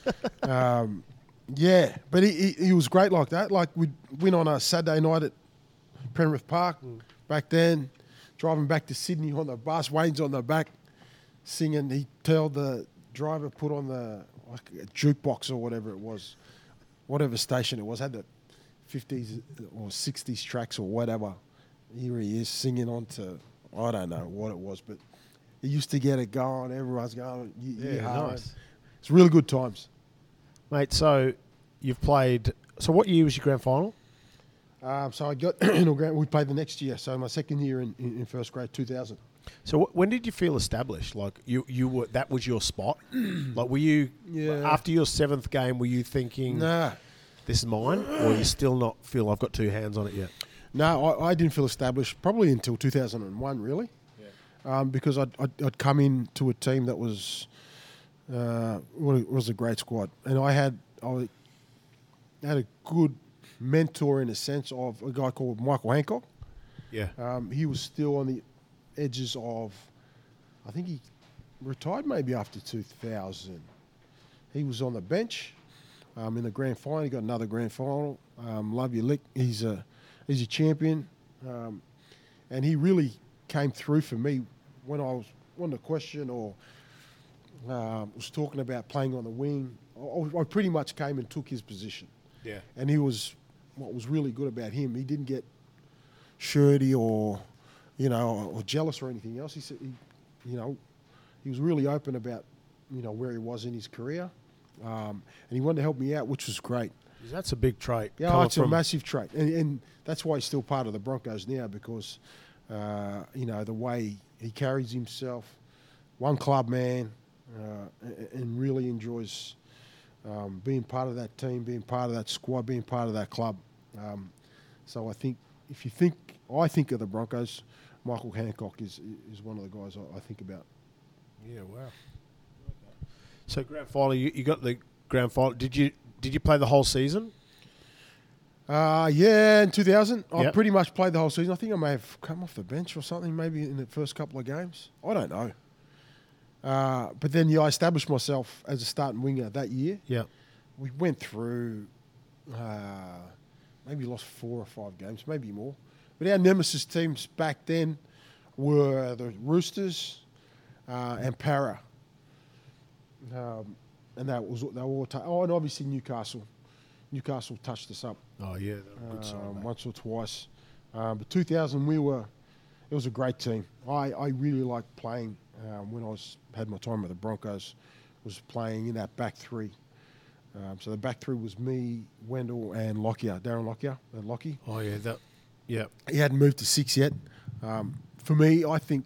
um, yeah, but he, he he was great like that. Like we'd win on a Saturday night at Penrith Park back then, driving back to Sydney on the bus. Wayne's on the back singing. He told the driver put on the like a jukebox or whatever it was, whatever station it was, had the fifties or sixties tracks or whatever. Here he is singing on to, I don't know what it was, but he used to get it going. Everyone's going, yeah, Yeah, hard. nice. It's really good times. Mate, so you've played. So what year was your grand final? Um, so I got, you know, we played the next year. So my second year in, in, in first grade, two thousand. So wh- when did you feel established? Like you, you were that was your spot. Like were you Yeah. after your seventh game? Were you thinking Nah. this is mine, or you still not feel I've got two hands on it yet? No, I, I didn't feel established probably until two thousand one, really. Um, because I'd, I'd, I'd come into a team that was uh, wa- was a great squad, and I had I had a good mentor in a sense of a guy called Michael Hancock. Yeah. Um, he was still on the edges of, I think he retired maybe after two thousand. He was on the bench um, in the grand final. He got another grand final. Um, love you, Lick. He's a he's a champion, um, and he really came through for me when I was wanting to question or uh, was talking about playing on the wing. I, I pretty much came and took his position. Yeah. And he was, what was really good about him, he didn't get shirty or, you know, or jealous or anything else. He said, he, you know, he was really open about, you know, where he was in his career. Um, and he wanted to help me out, which was great. That's a big trait. Yeah, coming it's a from- massive trait. And, and that's why he's still part of the Broncos now because, uh, you know, the way he carries himself, one club man, uh, and really enjoys um, being part of that team, being part of that squad, being part of that club. Um, so I think if you think, I think of the Broncos, Michael Hancock is is one of the guys I, I think about. Yeah, wow. So grand final, you, you got the grand final. Did you did you play the whole season? Uh, yeah, in two thousand, I Yep. pretty much played the whole season. I think I may have come off the bench or something, maybe in the first couple of games. I don't know. Uh, but then, yeah, I established myself as a starting winger that year. Yeah. We went through, uh, maybe lost four or five games, maybe more. But our nemesis teams back then were the Roosters uh, and Para. Um, and that was they were all t- oh, and obviously Newcastle. Newcastle touched us up Oh yeah, they were a good side, um, mate. once or twice. Um, but two thousand, we were. It was a great team. I, I really liked playing um, when I was had my time with the Broncos. Was playing in that back three. Um, so the back three was me, Wendell, and Lockyer, Darren Lockyer, and Lockie. Oh yeah, that. Yeah. He hadn't moved to six yet. Um, for me, I think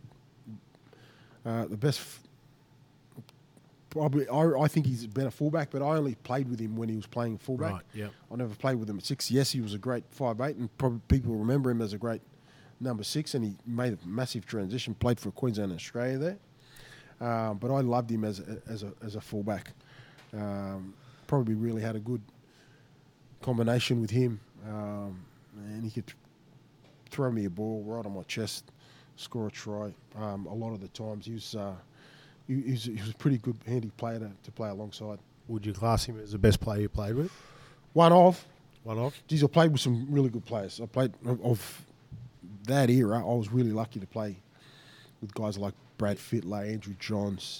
uh, the best. F- probably, I, I think he's a better fullback, but I only played with him when he was playing fullback. Right. Yeah. I never played with him at six. Yes, he was a great five eight, and probably people remember him as a great number six, and he made a massive transition, played for Queensland and Australia there. Um, but I loved him as a, as a, as a fullback. Um, probably really had a good combination with him, um, and he could throw me a ball right on my chest, score a try. Um, a lot of the times he was, uh, he, he was he was a pretty good, handy player to, to play alongside. Would you class him as the best player you played with? One of. One of. Geez, I played with some really good players. I played of that era. I was really lucky to play with guys like Brad Fittler, Andrew Johns,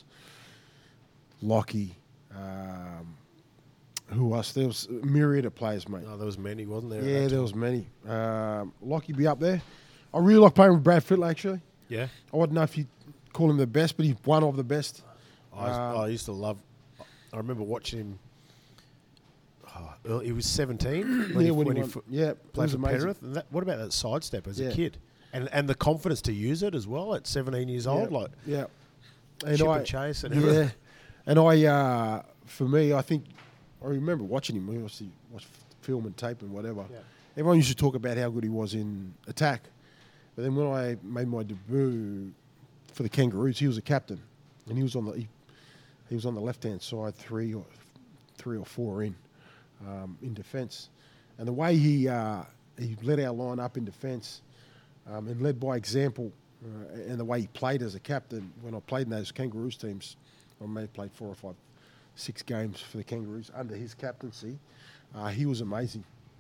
Lockie. Um, who else? There was a myriad of players, mate. Oh, there was many, wasn't there? at Yeah, that there time? was many. Um, Lockie be up there. I really like playing with Brad Fittler, actually. Yeah. I wouldn't know if you call him the best, but he's one of the best. I, was, Um, I used to love. I remember watching him. Oh, early, he was seventeen when yeah, he, when when he he won- fo- yeah, it played was for amazing. Penrith. And that, what about that sidestep as Yeah. a kid? And and the confidence to use it as well at seventeen years old, yeah, like yeah, chip and chase and yeah, everything. and I, uh, for me, I think I remember watching him. We obviously watch film and tape and whatever. Yeah. Everyone used to talk about how good he was in attack, but then when I made my debut for the Kangaroos, he was a captain, and he was on the he, he was on the left hand side, three or three or four in um, in defence, and the way he uh, he led our line up in defence. Um, and led by example, uh, and the way he played as a captain. When I played in those Kangaroos teams, I may have played four or five, six games for the Kangaroos under his captaincy. Uh, he was amazing.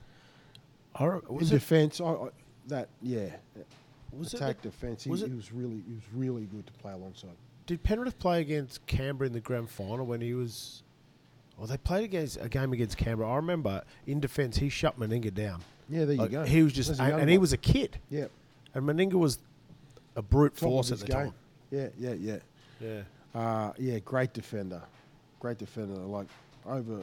I re- In was it, defence, I, I, that yeah, was it attack the- defence. He was was, it- he was really he was really good to play alongside. did Penrith play against Canberra in the grand final when he was? Well, they played against a game against Canberra. I remember in defence he shut Meninga down. Yeah, there you Like, go. He was just, There's a and, young and he one. was a kid, yeah, and Meninga was a brute top of force at his the game. time. Yeah, yeah, yeah. Yeah. Uh, yeah, great defender, great defender. Like over,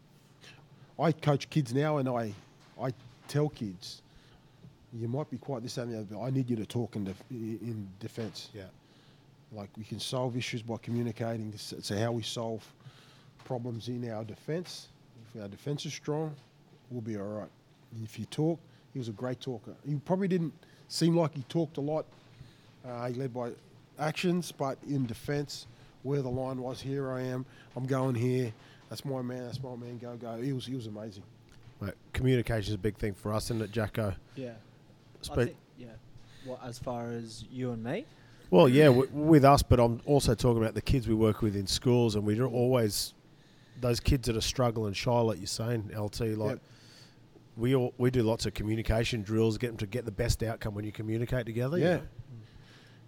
I coach kids now, and I, I tell kids, you might be quite this that, and the other, but I need you to talk in def- in defence. Yeah. Like we can solve issues by communicating. It's it's how we solve problems in our defence. If our defence is strong, we'll be all right. If you talk, he was a great talker. He probably didn't seem like he talked a lot. Uh, he led by actions, but in defence, where the line was, here I am, I'm going here. That's my man. That's my man. Go go. He was he was amazing. Mate, communication is a big thing for us, isn't it, Jacko? Yeah. Spe- I think, yeah. What, as far as you and me? Well, yeah, w- with us, but I'm also talking about the kids we work with in schools, and we're always those kids that are struggling shy, like you're saying, L T. Like Yep. we all we do lots of communication drills, get them to get the best outcome when you communicate together. you Yeah. know?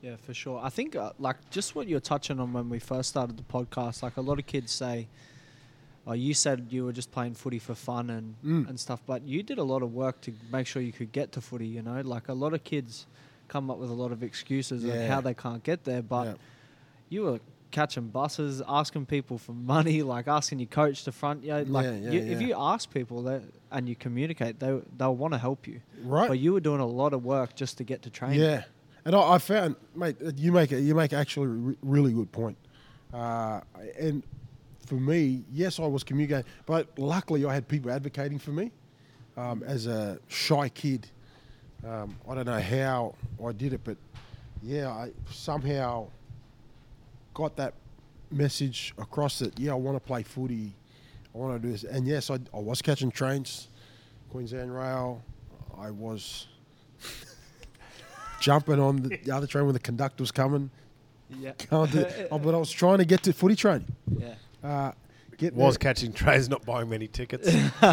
Yeah, for sure. I think uh, like just what you're touching on when we first started the podcast, like a lot of kids say, oh, you said you were just playing footy for fun and, Mm. and stuff, but you did a lot of work to make sure you could get to footy, you know? Like a lot of kids come up with a lot of excuses Yeah. on how they can't get there, but Yeah. you were catching buses, asking people for money, like asking your coach to front you. Like Yeah, yeah, you, if yeah. you ask people that and you communicate, they they'll want to help you. Right. But you were doing a lot of work just to get to training. Yeah, and I, I found, mate, that you make a, you make actually a re- really good point. Uh, and for me, yes, I was communicating, but luckily I had people advocating for me. Um, as a shy kid, um, I don't know how I did it, but yeah, I somehow got that message across that, yeah, I want to play footy, I want to do this. And yes, I, I was catching trains, Queensland Rail, I was jumping on the, the other train when the conductor was coming. Yeah. Going to, oh, but I was trying to get to footy training. Yeah. Uh, getting, Was catching trays, not buying many tickets.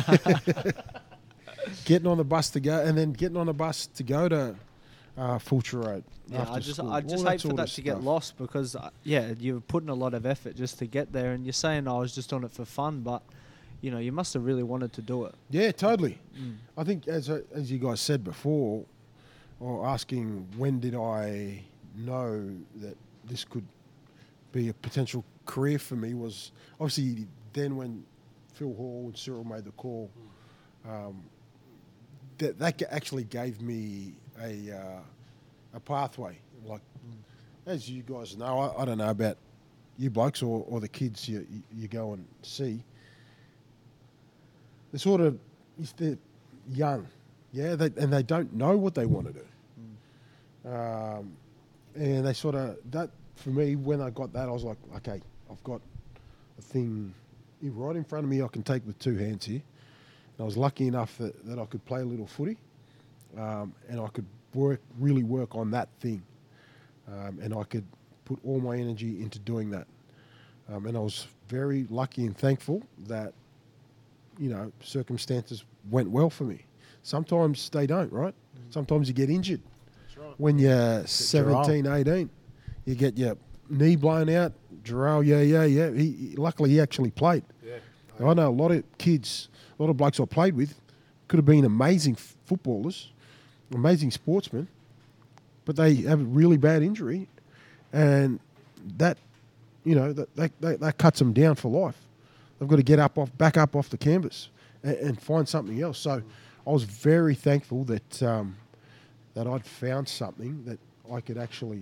getting on the bus to go, and then getting on the bus to go to uh, Fulcher Road. Yeah, after I just school. I just All hate for sort that of to get stuff. lost because uh, yeah, you're putting a lot of effort just to get there, and you're saying I was just on it for fun, but you know you must have really wanted to do it. Yeah, totally. Mm. I think as uh, as you guys said before, or asking when did I know that this could be a potential career for me was obviously then when Phil Hall and Cyril made the call. Um, that that ga- actually gave me a uh, a pathway. Like as you guys know, I, I don't know about you blokes or, or the kids you, you you go and see. They're sort of if they're young, yeah, they, and they don't know what they want to do. Um, and they sort of that for me when I got that I was like, okay, I've got a thing right in front of me I can take with two hands here. And I was lucky enough that, that I could play a little footy, um, and I could work really work on that thing, um, and I could put all my energy into doing that. Um, and I was very lucky and thankful that you know circumstances went well for me. Sometimes they don't, right? Sometimes you get injured. When you're seventeen, eighteen, you get your knee blown out. Jarrell, yeah, yeah, yeah. He, he- luckily, he actually played. Yeah. I know a lot of kids, a lot of blokes I played with, could have been amazing f- footballers, amazing sportsmen, but they have a really bad injury, and that, you know, that that, that, that cuts them down for life. They've got to get up off, back up off the canvas, and, and find something else. So, I was very thankful that um, that I'd found something that I could actually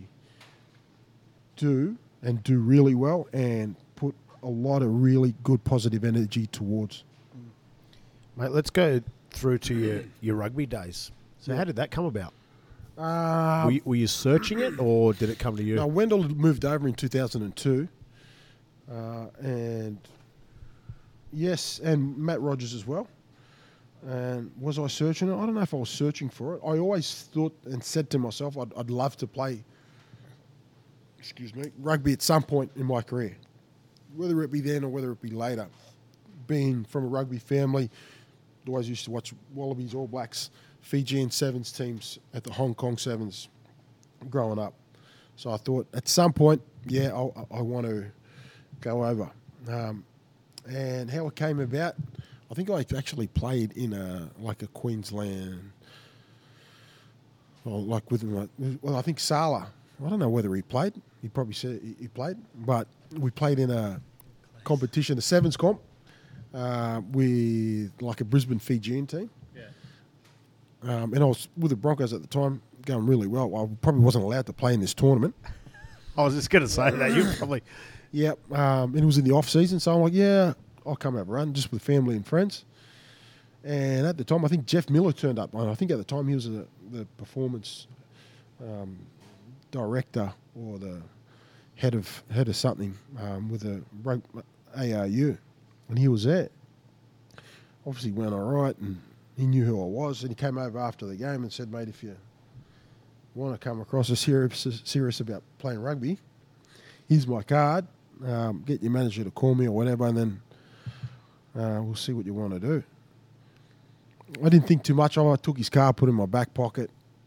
do and do really well and put a lot of really good positive energy towards. Mate, let's go through to your, your rugby days. So Yeah. how did that come about? Uh, were, you, were you searching it or did it come to you? now, Wendell had moved over in two thousand two, uh, and yes, and Matt Rogers as well. And was I searching it? I don't know if I was searching for it. I always thought and said to myself, I'd, I'd love to play, excuse me, rugby at some point in my career, whether it be then or whether it be later. Being from a rugby family, always used to watch Wallabies, All Blacks, Fijian Sevens teams at the Hong Kong Sevens growing up. So I thought at some point, yeah, I, I want to go over. Um, and how it came about, I think I actually played in a like a Queensland, well, like with my, well, I think Sala. I don't know whether he played. He probably said he, he played, but we played in a competition, a sevens comp, uh, with like a Brisbane Fijian team. Yeah. Um, and I was with the Broncos at the time, going really well. I probably wasn't allowed to play in this tournament. I was just going to say that. You probably... Yep. Um, and it was in the off season, so I'm like, yeah, I'll come have a run just with family and friends. And at the time, I think Jeff Miller turned up. And I think at the time he was the, the performance um, director or the head of head of something um, with the rug- A R U, and he was there. Obviously went all right, and he knew who I was. And he came over after the game and said, "Mate, if you want to come across as serious serious about playing rugby, here's my card. Um, get your manager to call me or whatever, and then uh, we'll see what you want to do." I didn't think too much of it. I took his card, put it in my back pocket,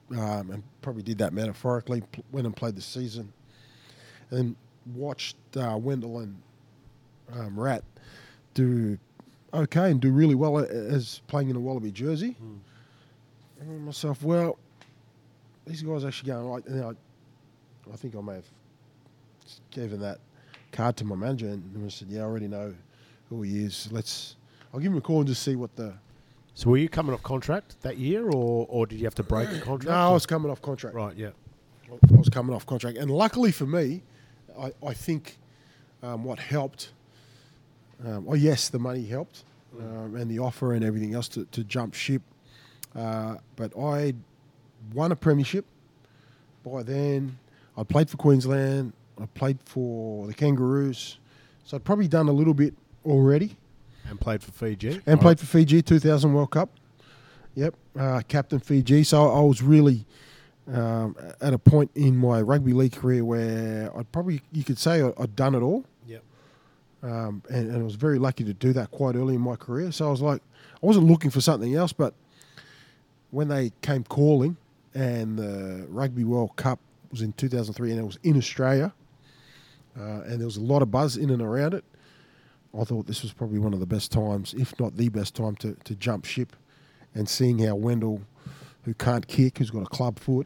um, and probably did that metaphorically. Pl- went and played the season, and watched uh, Wendell and um, Rat do okay and do really well as playing in a Wallaby jersey. Mm. And I thought to myself, well, these guys are actually going right. And I, I think I may have given that card to my manager and I said, yeah, I already know who he is. Let's. I'll give him a call and just see what the. So were you coming off contract that year, or, or did you have to break a contract? No, I was coming off contract. Right, yeah. I was coming off contract. And luckily for me, I, I think um, what helped, um, oh, yes, the money helped um, and the offer and everything else to, to jump ship. Uh, but I won a premiership. By then, I played for Queensland. I played for the Kangaroos. So I'd probably done a little bit already. And played for Fiji. And right. played for Fiji, two thousand World Cup. Yep, uh, captain Fiji. So I was really um, at a point in my rugby league career where I'd probably, you could say I'd done it all. Yep. Um, and, and I was very lucky to do that quite early in my career. So I was like, I wasn't looking for something else, but when they came calling and the Rugby World Cup was in two thousand three and it was in Australia, uh, and there was a lot of buzz in and around it, I thought this was probably one of the best times, if not the best time, to, to jump ship. And seeing how Wendell, who can't kick, who's got a club foot,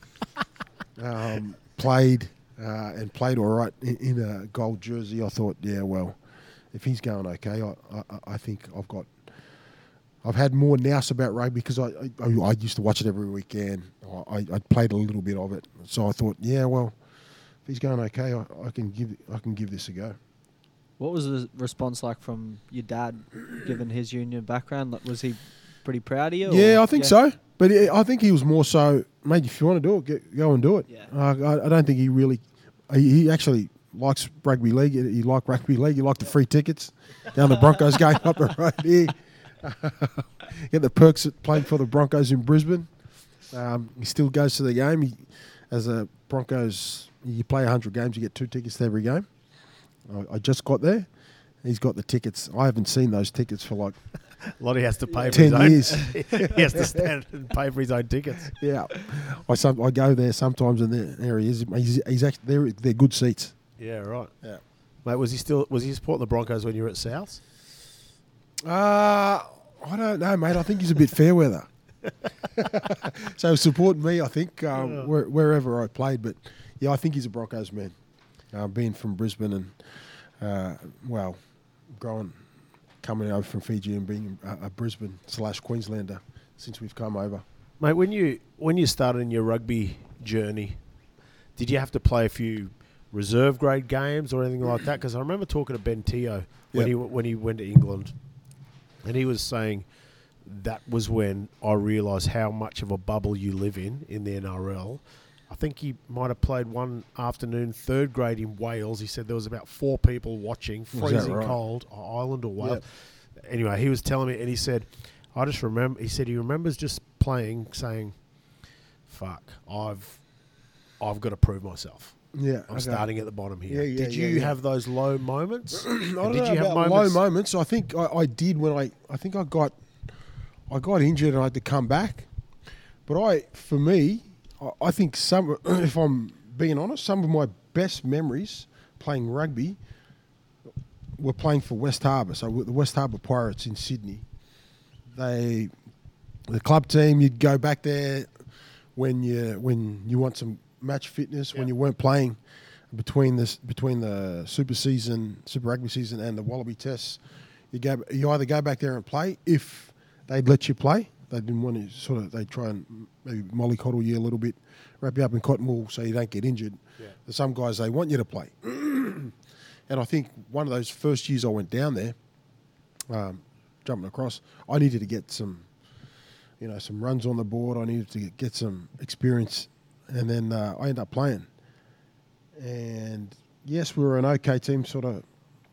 um, played uh, and played all right in, in a gold jersey, I thought, yeah, well, if he's going okay, I, I, I think I've got... I've had more nous about rugby because I, I, I used to watch it every weekend. I, I played a little bit of it. So I thought, yeah, well, if he's going okay, I, I can give I can give this a go. What was the response like from your dad, given his union background? Like, was he pretty proud of you? Yeah, or? I think yeah. so. But it, I think he was more so, mate, if you want to do it, get, go and do it. Yeah. Uh, I, I don't think he really... He, he actually likes rugby league. He liked rugby league. He liked the free tickets down the Broncos game up the road here. Get the perks at playing for the Broncos in Brisbane. Um, he still goes to the game. He, as a Broncos, you play one hundred games, you get two tickets to every game. I, I just got there. He's got the tickets. I haven't seen those tickets for like Lottie has to pay for ten his own. years. He has to stand and pay for his own tickets. Yeah, I some, I go there sometimes, and there, there he is. He's, he's actually they're, they're good seats. Yeah, right. Yeah, mate. Was he still was he supporting the Broncos when you were at South? Uh I don't know, mate. I think he's a bit fair weather. So supporting me, I think, um, Yeah. where, wherever I played. But yeah, I think he's a Broncos man. Uh, being from Brisbane and uh, well, growing, coming over from Fiji and being a, a Brisbane slash Queenslander since we've come over. Mate, when you when you started in your rugby journey, did you have to play a few reserve grade games or anything like that? Because I remember talking to Ben Teo when Yep. he when he went to England, and he was saying that was when I realised how much of a bubble you live in in the N R L. I think he might have played one afternoon, third grade in Wales. He said there was about four people watching, that freezing right? cold, Ireland or Wales. Anyway, he was telling me, and he said, I just remember, he said he remembers just playing, saying, fuck, I've I've got to prove myself. Yeah, I'm okay. starting at the bottom here. Yeah, yeah, did you yeah, yeah. have those low moments? I don't did know you have about moments? low moments. I think I, I did when I, I think I got, I got injured and I had to come back. But I, for me, I, I think some, if I'm being honest, some of my best memories playing rugby were playing for West Harbour. So the West Harbour Pirates in Sydney. They, the club team, you'd go back there when you when you want some match fitness, Yeah. when you weren't playing between this between the Super season, Super Rugby season, and the Wallaby Tests. You go, you either go back there and play if they'd let you play. They didn't want to sort of. They try and maybe mollycoddle you a little bit, wrap you up in cotton wool so you don't get injured. Yeah. There's some guys they want you to play, and I think one of those first years I went down there, um, jumping across, I needed to get some, you know, some runs on the board. I needed to get, get some experience. And then uh, I ended up playing. And yes, we were an okay team, sort of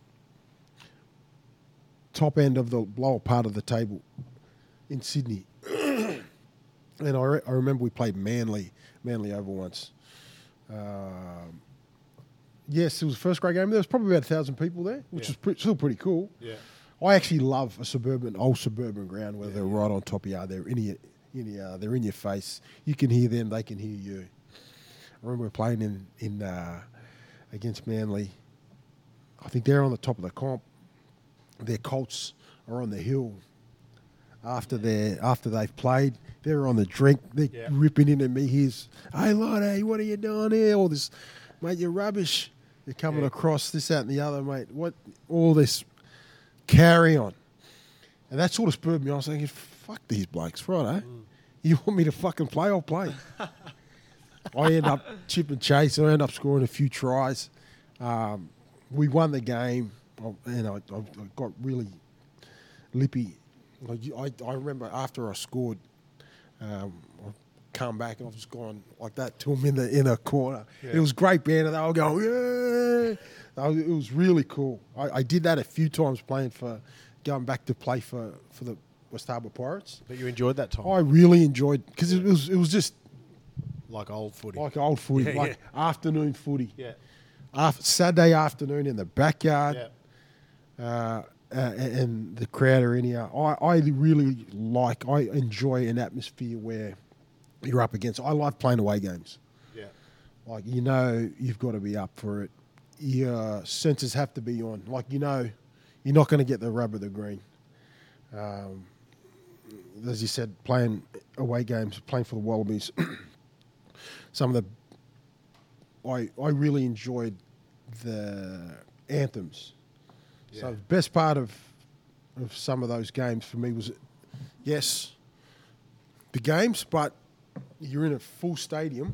top end of the lower part of the table in Sydney. And I, re- I remember we played Manly, Manly over once. Um, yes, it was the first grade game. There was probably about a thousand people there, which Yeah. was pre- still pretty cool. Yeah. I actually love a suburban, old suburban ground where Yeah, they're yeah. right on top of you. They're any You know, they're in your face. You can hear them, they can hear you. I remember playing in in uh, against Manly. I think they're on the top of the comp. Their Colts are on the hill. After they after they've played, they're on the drink. They're Yeah. ripping into me. Here's, hey, Lottie, what are you doing here? All this, mate, you're rubbish. You're coming Yeah. across this, that, and the other, mate. What? All this carry on. And that sort of spurred me. I was thinking, fuck these blokes, right, eh? Mm. You want me to fucking play? I'll play. I end up chip and chase. I end up scoring a few tries. Um, we won the game, and I, I, I got really lippy. Like, I, I remember after I scored, um, I come back and I've just gone like that to them in the inner corner. Yeah. It was great banter. They were going, yeah. It was really cool. I, I did that a few times playing for, going back to play for, for the West Harbour Pirates. But you enjoyed that time, I really enjoyed because it was it was just like old footy. like old footy, Yeah, like afternoon footy. yeah, After, Saturday afternoon in the backyard. yeah. Uh, uh, and the crowd are in here. I, I really like, I enjoy an atmosphere where you're up against. I like playing away games. Yeah. Like, you know, you've got to be up for it. Your senses have to be on. Like, you know, you're not going to get the rub of the green. Um, as you said, playing away games, playing for the Wallabies. Some of the, I I really enjoyed the anthems. So Yeah. the best part of of some of those games for me was, yes, the games, but you're in a full stadium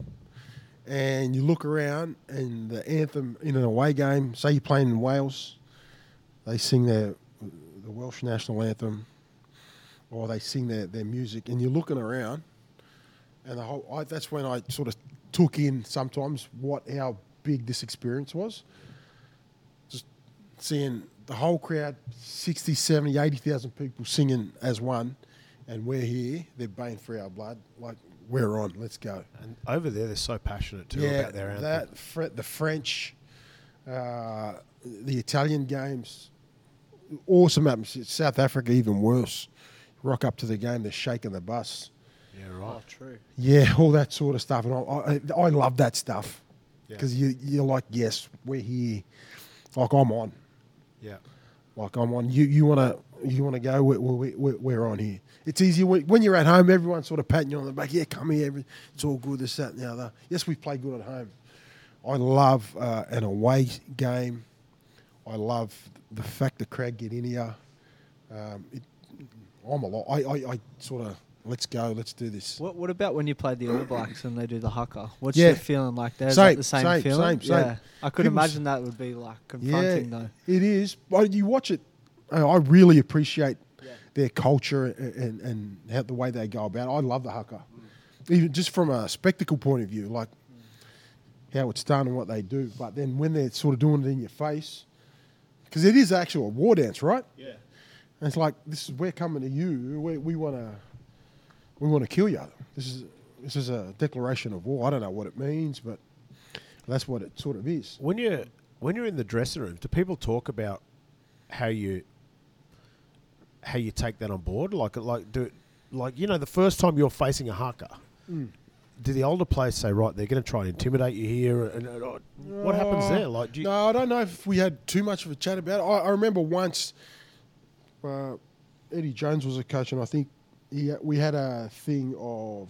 and you look around and the anthem in an away game, say you're playing in Wales, they sing their the Welsh national anthem or they sing their, their music and you're looking around and the whole I, that's when I sort of took in sometimes what how big this experience was. Just seeing the whole crowd, sixty, seventy, eighty thousand people singing as one, and we're here, they're baying for our blood. Like, we're on, let's go. And over there, they're so passionate too yeah, about their anthem. that, Fre- the French, uh, the Italian games, awesome atmosphere. South Africa, even worse. Rock up to the game, they're shaking the bus. Yeah, Oh, right. true. Yeah, all that sort of stuff. And I, I, I love that stuff Yeah. because you, you're like, yes, we're here. Like, I'm on. Yeah. Like, I'm on. You you want to you want to go? We're, we're, we're on here. It's easier when, when you're at home. Everyone's sort of patting you on the back. Yeah, come here. Every, it's all good. This, that, and the other. Yes, we play good at home. I love uh, an away game. I love the fact the crowd get in here. Um, it, I'm a lot. I, I, I sort of let's go. Let's do this. What What about when you played the All Blacks and they do the haka? What's Yeah. your feeling like there? Is Same, that the same, same, feeling? same, same. Yeah. I could People's- imagine that would be like confronting though. It is. But you watch it. uh, I really appreciate Yeah. their culture and, and how, the way they go about it. I love the haka. Even just from a spectacle point of view, like how it's done and what they do. But then when they're sort of doing it in your face, because it is actually a war dance, right? Yeah. And it's like, this is, we're coming to you. We, we want to we want to kill you. This is this is a declaration of war. I don't know what it means, but that's what it sort of is. When you when you're in the dressing room, do people talk about how you how you take that on board? Like like do like you know the first time you're facing a haka, Mm. do the older players say, right, they're going to try and intimidate you here? And, and, uh, what happens Uh, there? Like, do you, No, I don't know if we had too much of a chat about it. I, I remember once uh, Eddie Jones was a coach, and I think he, we had a thing of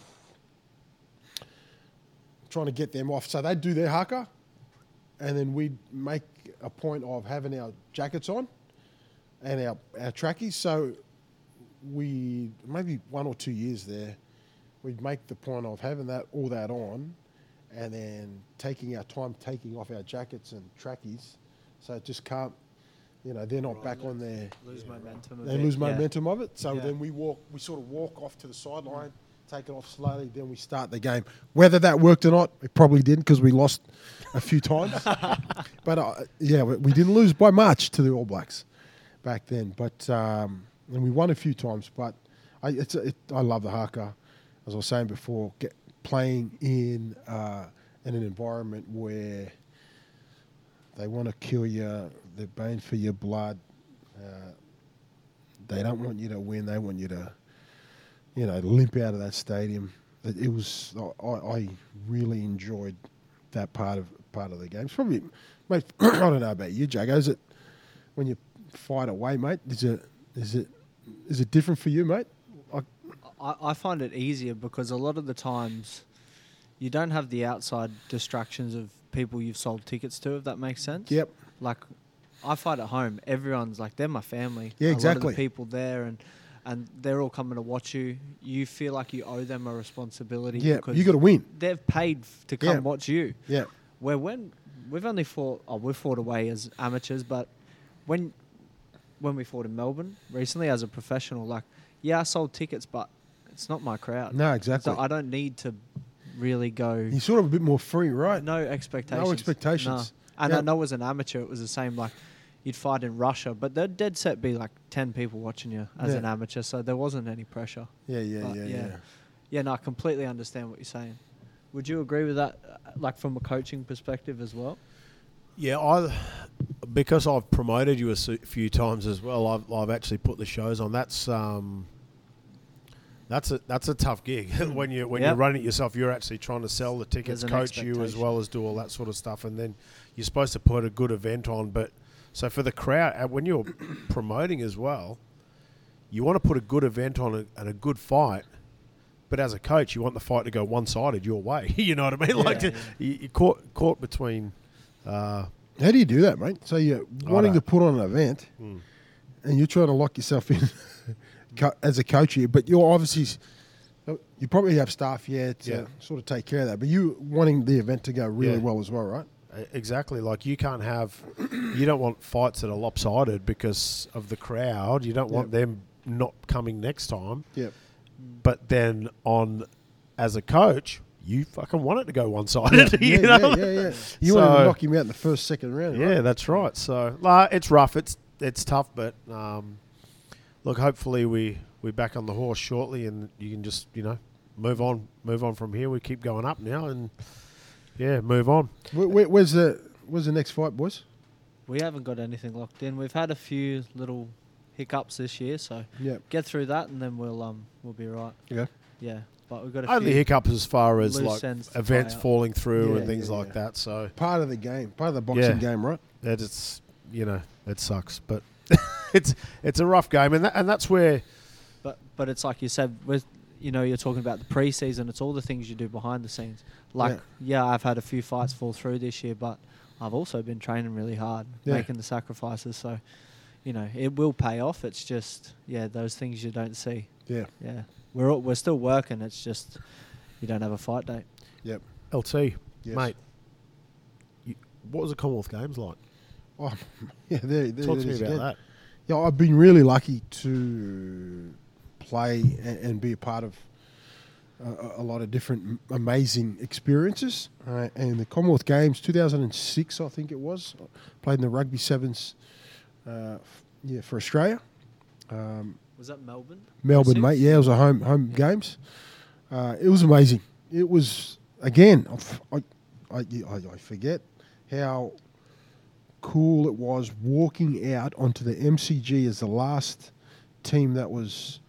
trying to get them off. So they'd do their haka, and then we'd make a point of having our jackets on and our, our trackies. So we, maybe one or two years there, we'd make the point of having that all that on and then taking our time taking off our jackets and trackies. So it just can't, you know, they're not back on their, Lose momentum. a they bit, lose yeah. momentum of it. So Yeah. then we walk, we sort of walk off to the sideline, take it off slowly, then we start the game. Whether that worked or not, it probably didn't because we lost a few times. But uh, yeah, we, we didn't lose by much to the All Blacks back then. But um, and we won a few times. But I, it's it, I love the haka, as I was saying before, get, playing in uh, in an environment where they want to kill you, they're baying for your blood. Uh, they don't want you to win. They want you to you know, limp out of that stadium. It, it was I, I really enjoyed that part of part of the game. It's probably, mate. I don't know about you, Jago. Is it when you fight away, mate? Is it is it is it different for you, mate? I, I, I find it easier because a lot of the times you don't have the outside distractions of people you've sold tickets to, if that makes sense. yep. Like, I fight at home. Everyone's like, they're my family. Yeah, A exactly. lot of the people there, and and they're all coming to watch you. You feel like you owe them a responsibility. Yeah, because you got to win. they've paid f- to come Yeah. watch you. Yeah, Where when we've only fought, oh, we've fought away as amateurs, but when when we fought in Melbourne recently as a professional, like, yeah, I sold tickets, but it's not my crowd. no, exactly. So I don't need to really go. You're sort of a bit more free, right? No expectations. No expectations. No. And Yeah. I know as an amateur, it was the same. Like, you'd fight in Russia, but there'd dead set be like ten people watching you as Yeah. an amateur, so there wasn't any pressure. Yeah, yeah, But yeah, yeah. yeah. Yeah, no, I completely understand what you're saying. Would you agree with that, uh, like from a coaching perspective as well? Yeah, I because I've promoted you a su- few times as well. I've I've actually put the shows on. That's um, that's a that's a tough gig when you when Yep. you're running it yourself. You're actually trying to sell the tickets, There's an coach you as expectation. well as do all that sort of stuff, and then you're supposed to put a good event on. But so for the crowd, uh, when you're promoting as well, you want to put a good event on a, and a good fight. But as a coach, you want the fight to go one-sided your way. You know what I mean? Yeah, like yeah. You, you're caught caught between. Uh, How do you do that, mate? So you're wanting to don't. put on an event, mm. and you're trying to lock yourself in co- as a coach here, but you're obviously s- you probably have staff, yeah, to Yeah. sort of take care of that. But you wanting the event to go really Yeah. well as well, right? E- Exactly. Like you can't have, you don't want fights that are lopsided because of the crowd. You don't want Yep. them not coming next time. Yep. But then on, as a coach, you fucking want it to go one sided. Yeah, you yeah, know? yeah, yeah. You want to So- knock him out in the first, second round, Yeah, right? that's right. So like, it's rough. It's it's tough, but um, look, hopefully we we back on the horse shortly, and you can just you know move on, move on from here. We keep going up now, and yeah, move on. Where, where, where's the where's the next fight, boys? We haven't got anything locked in. We've had a few little hiccups this year, so Yeah. get through that, and then we'll um we'll be right. Yeah. Yeah, but we've got a Only few hiccups as far as loose like ends to events tie up. falling through Yeah, and things yeah, like yeah. that. So Part of the game, part of the boxing Yeah. game, right? that it's you know it sucks, but it's it's a rough game, and that, and that's where But but it's like you said, with you know, you're talking about the pre-season. It's all the things you do behind the scenes. Like yeah, I've had a few fights fall through this year, but I've also been training really hard, Yeah. making the sacrifices. So you know, it will pay off. It's just yeah, those things you don't see. Yeah. Yeah, we're all, we're still working. It's just you don't have a fight date. Yep. L T Yes. mate. You, what was the Commonwealth Games like? Oh, yeah. There, there, Talk there to me it is about again. that. Yeah, I've been really lucky to play and, and be a part of a, a lot of different m- amazing experiences. Uh, and the Commonwealth Games, two thousand six, I think it was, I played in the rugby sevens, uh, f- yeah, for Australia. Um, Was that Melbourne? Melbourne, Six? mate. Yeah, it was a home home games. Uh, it was amazing. It was again. I, f- I, I, I- I forget how cool it was walking out onto the M C G as the last team that was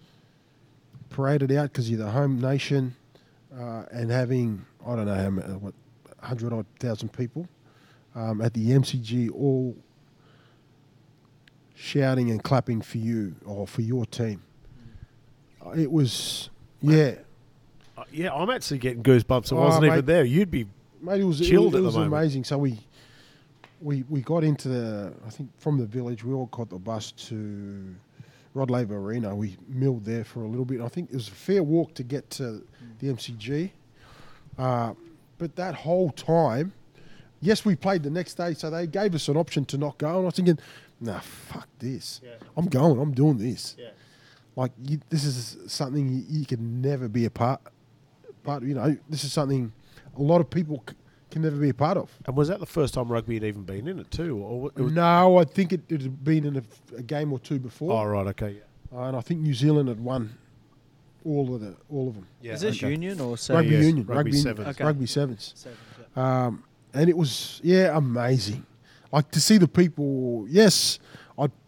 paraded out because you're the home nation, uh, and having I don't know how many, what hundred odd thousand people um, at the M C G all shouting and clapping for you or for your team. Uh, It was, yeah, Uh, yeah, I'm actually getting goosebumps. I Oh, wasn't mate. even there. You'd be mate. It was Chilled it, at it the was moment. amazing. So we we we got into the I think from the village we all caught the bus to Rod Laver Arena. We milled there for a little bit. I think it was a fair walk to get to the M C G. Uh, but that whole time, yes, we played the next day, so they gave us an option to not go. And I was thinking, nah, fuck this. Yeah. I'm going. I'm doing this. Yeah. Like you, this is something you, you can never be a part. But you know, this is something a lot of people c- can never be a part of. And was that the first time rugby had even been in it too? Or it was, No, I think it, it had been in a, a game or two before, oh right, okay, yeah. uh, and I think New Zealand had won all of the all of them. yeah Is this okay. union or Rugby sevens? yes, union, rugby rugby sevens. Okay. rugby sevens, Sevens, yeah. um, and it was yeah amazing. Like to see the people. Yes, I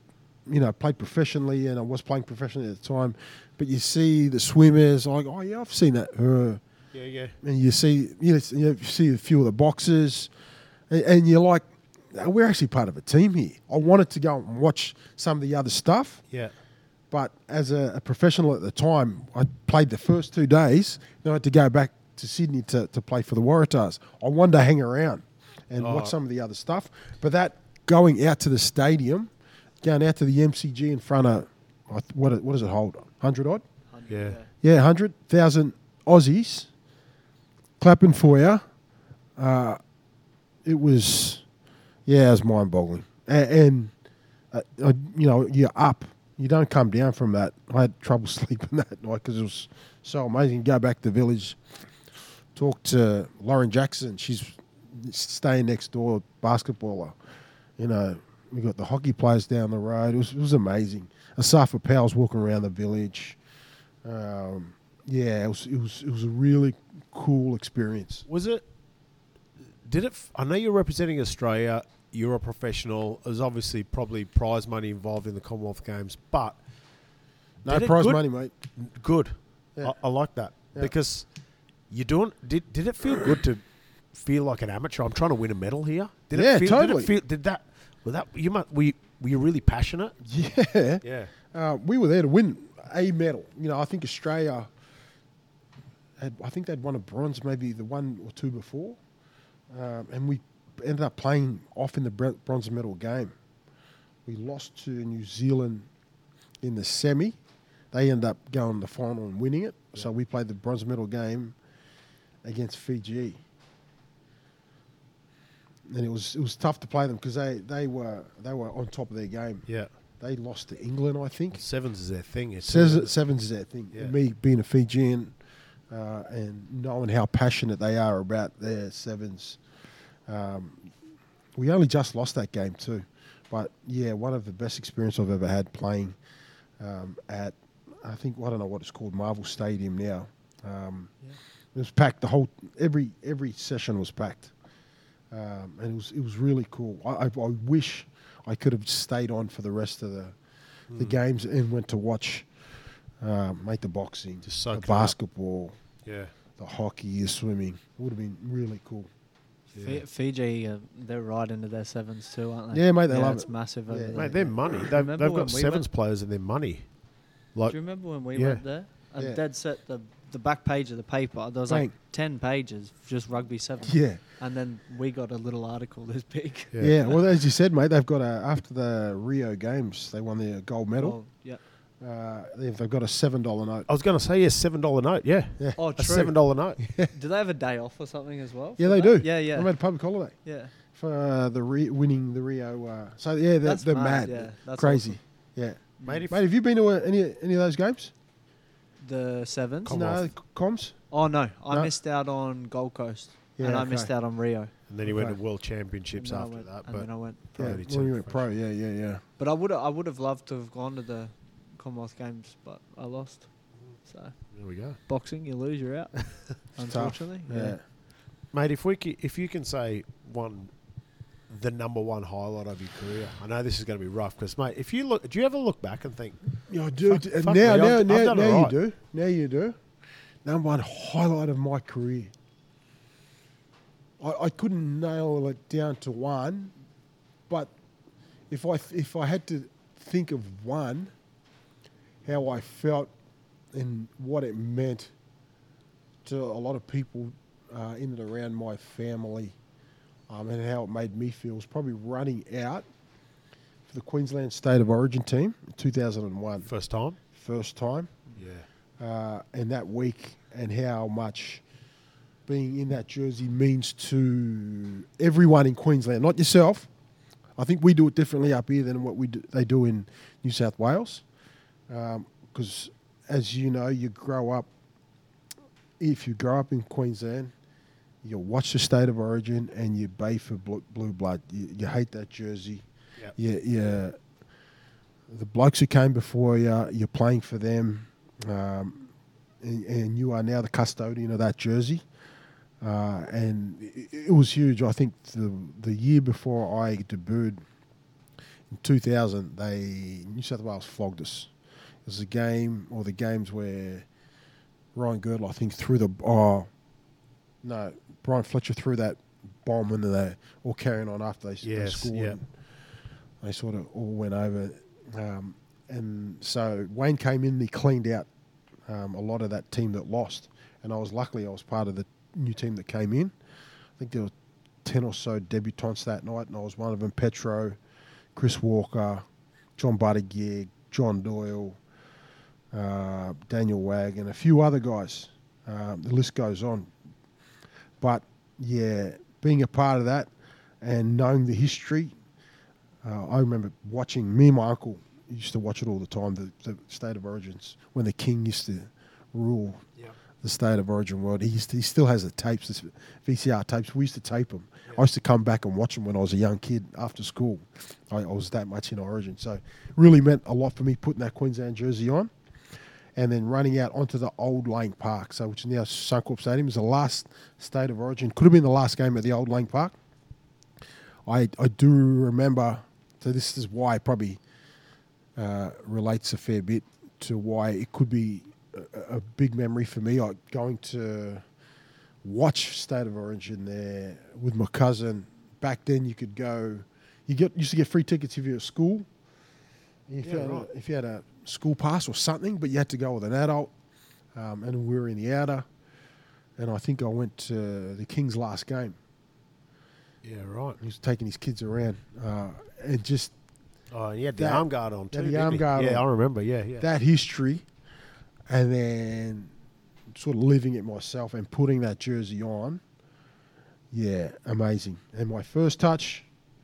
you know, played professionally, and I was playing professionally at the time. But you see the swimmers, like, oh yeah, I've seen that. Uh, Yeah, yeah. and you see, you, know, you see a few of the boxers, and, and you're like, "Oh, we're actually part of a team here. I wanted to go and watch some of the other stuff, Yeah. but as a, a professional at the time, I played the first two days. Then I had to go back to Sydney to, to play for the Waratahs. I wanted to hang around and Oh. watch some of the other stuff, but that going out to the stadium, going out to the M C G in front of, what what does it hold? one hundred odd? Yeah. Yeah, one hundred thousand Aussies clapping for you. Uh, it was, yeah, it was mind-boggling. And, and uh, uh, you know, you're up. You don't come down from that. I had trouble sleeping that night because it was so amazing. Go back to the village, talk to Lauren Jackson. She's staying next door, basketballer. You know, we got the hockey players down the road. It was, it was amazing. Asafa Powell's walking around the village. Um, yeah, it was, it was it was a really cool experience. Was it? Did it? f- I know you're representing Australia. You're a professional. There's obviously probably prize money involved in the Commonwealth Games, but No Did it prize good? money, mate. good. Yeah. I, I like that Yeah. because you're doing. Did Did it feel good to feel like an amateur? I'm trying to win a medal here. Did Yeah, it feel, totally. Did, it feel, did that? Was that you? Must, were you, were you really passionate? Yeah. Yeah. Uh, we were there to win a medal. You know, I think Australia had, I think they'd won a bronze maybe the one or two before. Um, and we ended up playing off in the br- bronze medal game. We lost to New Zealand in the semi. They ended up going to the final and winning it. Yeah. So we played the bronze medal game against Fiji. And it was it was tough to play them because they, they were they were on top of their game. Yeah. They lost to England, I think. Sevens is their thing. It's Says sevens is their thing. Yeah. And me being a Fijian uh, and knowing how passionate they are about their sevens, um, we only just lost that game too. But yeah, one of the best experience I've ever had playing um, at, I think, I don't know what it's called, Marvel Stadium now. Um, Yeah. It was packed. The whole every every session was packed, um, and it was it was really cool. I, I, I wish I could have stayed on for the rest of the the Mm. games and went to watch, um, make the boxing, Just soak the it up. basketball, Yeah. the hockey, the swimming. It would have been really cool. Yeah. Fi- Fiji, uh, they're right into their sevens too, aren't they? Yeah, mate, they love it's it. massive Yeah. over there. Mate, they're money. They've, Remember they've when got we sevens went- players and they're money. Like, Do you remember when we Yeah. went there? A Yeah. dead set, the the back page of the paper, there was Bang. like ten pages, just rugby seven. Yeah, And then we got a little article this big. yeah. yeah. Well, as you said, mate, they've got a after the Rio Games, they won the gold medal. Oh, yeah. Uh, they've, they've got a seven dollar note. I was going to say, yeah, seven dollar note. Yeah. Yeah, Oh, A true. seven dollar note. Do they have a day off or something as well? yeah, for they that? do. Yeah, yeah. They made a public holiday yeah. for uh, the re- winning the Rio. Uh, so yeah, they're, That's they're mad, mad, yeah. That's crazy. awesome. Yeah, Mate, if, mate, have you been to uh, any any of those games? The sevens? Come no, off. comms. Oh, no. I No? missed out on Gold Coast. Yeah, and I okay. missed out on Rio. and then he went Okay. to World Championships And then I after went- that. And But then I went. Yeah, Pro. when you went pro. Yeah, yeah, yeah. But I would I would have loved to have gone to the Commonwealth Games, but I lost. So there we go. boxing, you lose, you're out. Unfortunately, Yeah. Mate, if we c- if you can say one, the number one highlight of your career, I know this is going to be rough because, mate, if you look, do you ever look back and think, Yeah, I do. Fuck- And fuck now, me, now, I've- now, I've done now you alright. do. Now you do. Number one highlight of my career. I, I couldn't nail it down to one, but if I if I had to think of one, how I felt and what it meant to a lot of people uh, in and around my family, um, and how it made me feel was probably running out for the Queensland State of Origin team in two thousand one. first time? First time, Yeah. uh, and that week, and how much being in that jersey means to everyone in Queensland, not yourself. I think we do it differently up here than what we do, they do in New South Wales, because as you know, you grow up. If you grow up in Queensland, you watch the State of Origin and you bay for blue, blue blood. You, you hate that jersey. Yep. You, you, the blokes who came before you, you're playing for them, um, and, and you are now the custodian of that jersey. Uh, and it, it was huge. I think the the year before I debuted In two thousand, they New South Wales flogged us. It was a game, or the games where Ryan Girdler, I think, threw the oh no, Brian Fletcher threw that bomb into they all carrying on after they, Yes, they scored. yeah. And they sort of all went over, um, and so Wayne came in and he cleaned out um, a lot of that team that lost. And I was luckily I was part of the new team that came in. I think there were ten or so debutants that night, and I was one of them. Petro, Chris Walker, John Buttigieg, John Doyle, uh, Daniel Wagg, and a few other guys. Um, the list goes on. But, yeah, being a part of that and knowing the history, uh, I remember watching, me and my uncle used to watch it all the time, the, the State of Origins, when the King used to rule Yep. the State of Origin world. He, used to, he still has the tapes, the V C R tapes. We used to tape them. Yeah. I used to come back and watch them when I was a young kid after school. I, I was that much in Origin. So it really meant a lot for me putting that Queensland jersey on and then running out onto the old Lang Park, so which is now Suncorp Stadium. It was the last State of Origin. Could have been the last game at the old Lang Park. I, I do remember, so this is why it probably uh, relates a fair bit to why it could be a, a big memory for me. I going to watch State of Origin there with my cousin. Back then, you could go. You get used to get free tickets if you were at school. If, Yeah, you had right. a, if you had a school pass or something, but you had to go with an adult. Um, and we were in the outer. And I think I went to the King's last game. Yeah, right. He was taking his kids around. Uh, and just Oh, and he had the That- arm guard on he too. had the didn't arm he? guard Yeah, on. I remember. Yeah, yeah. that history, and then sort of living it myself and putting that jersey on. Yeah, amazing. And my first touch,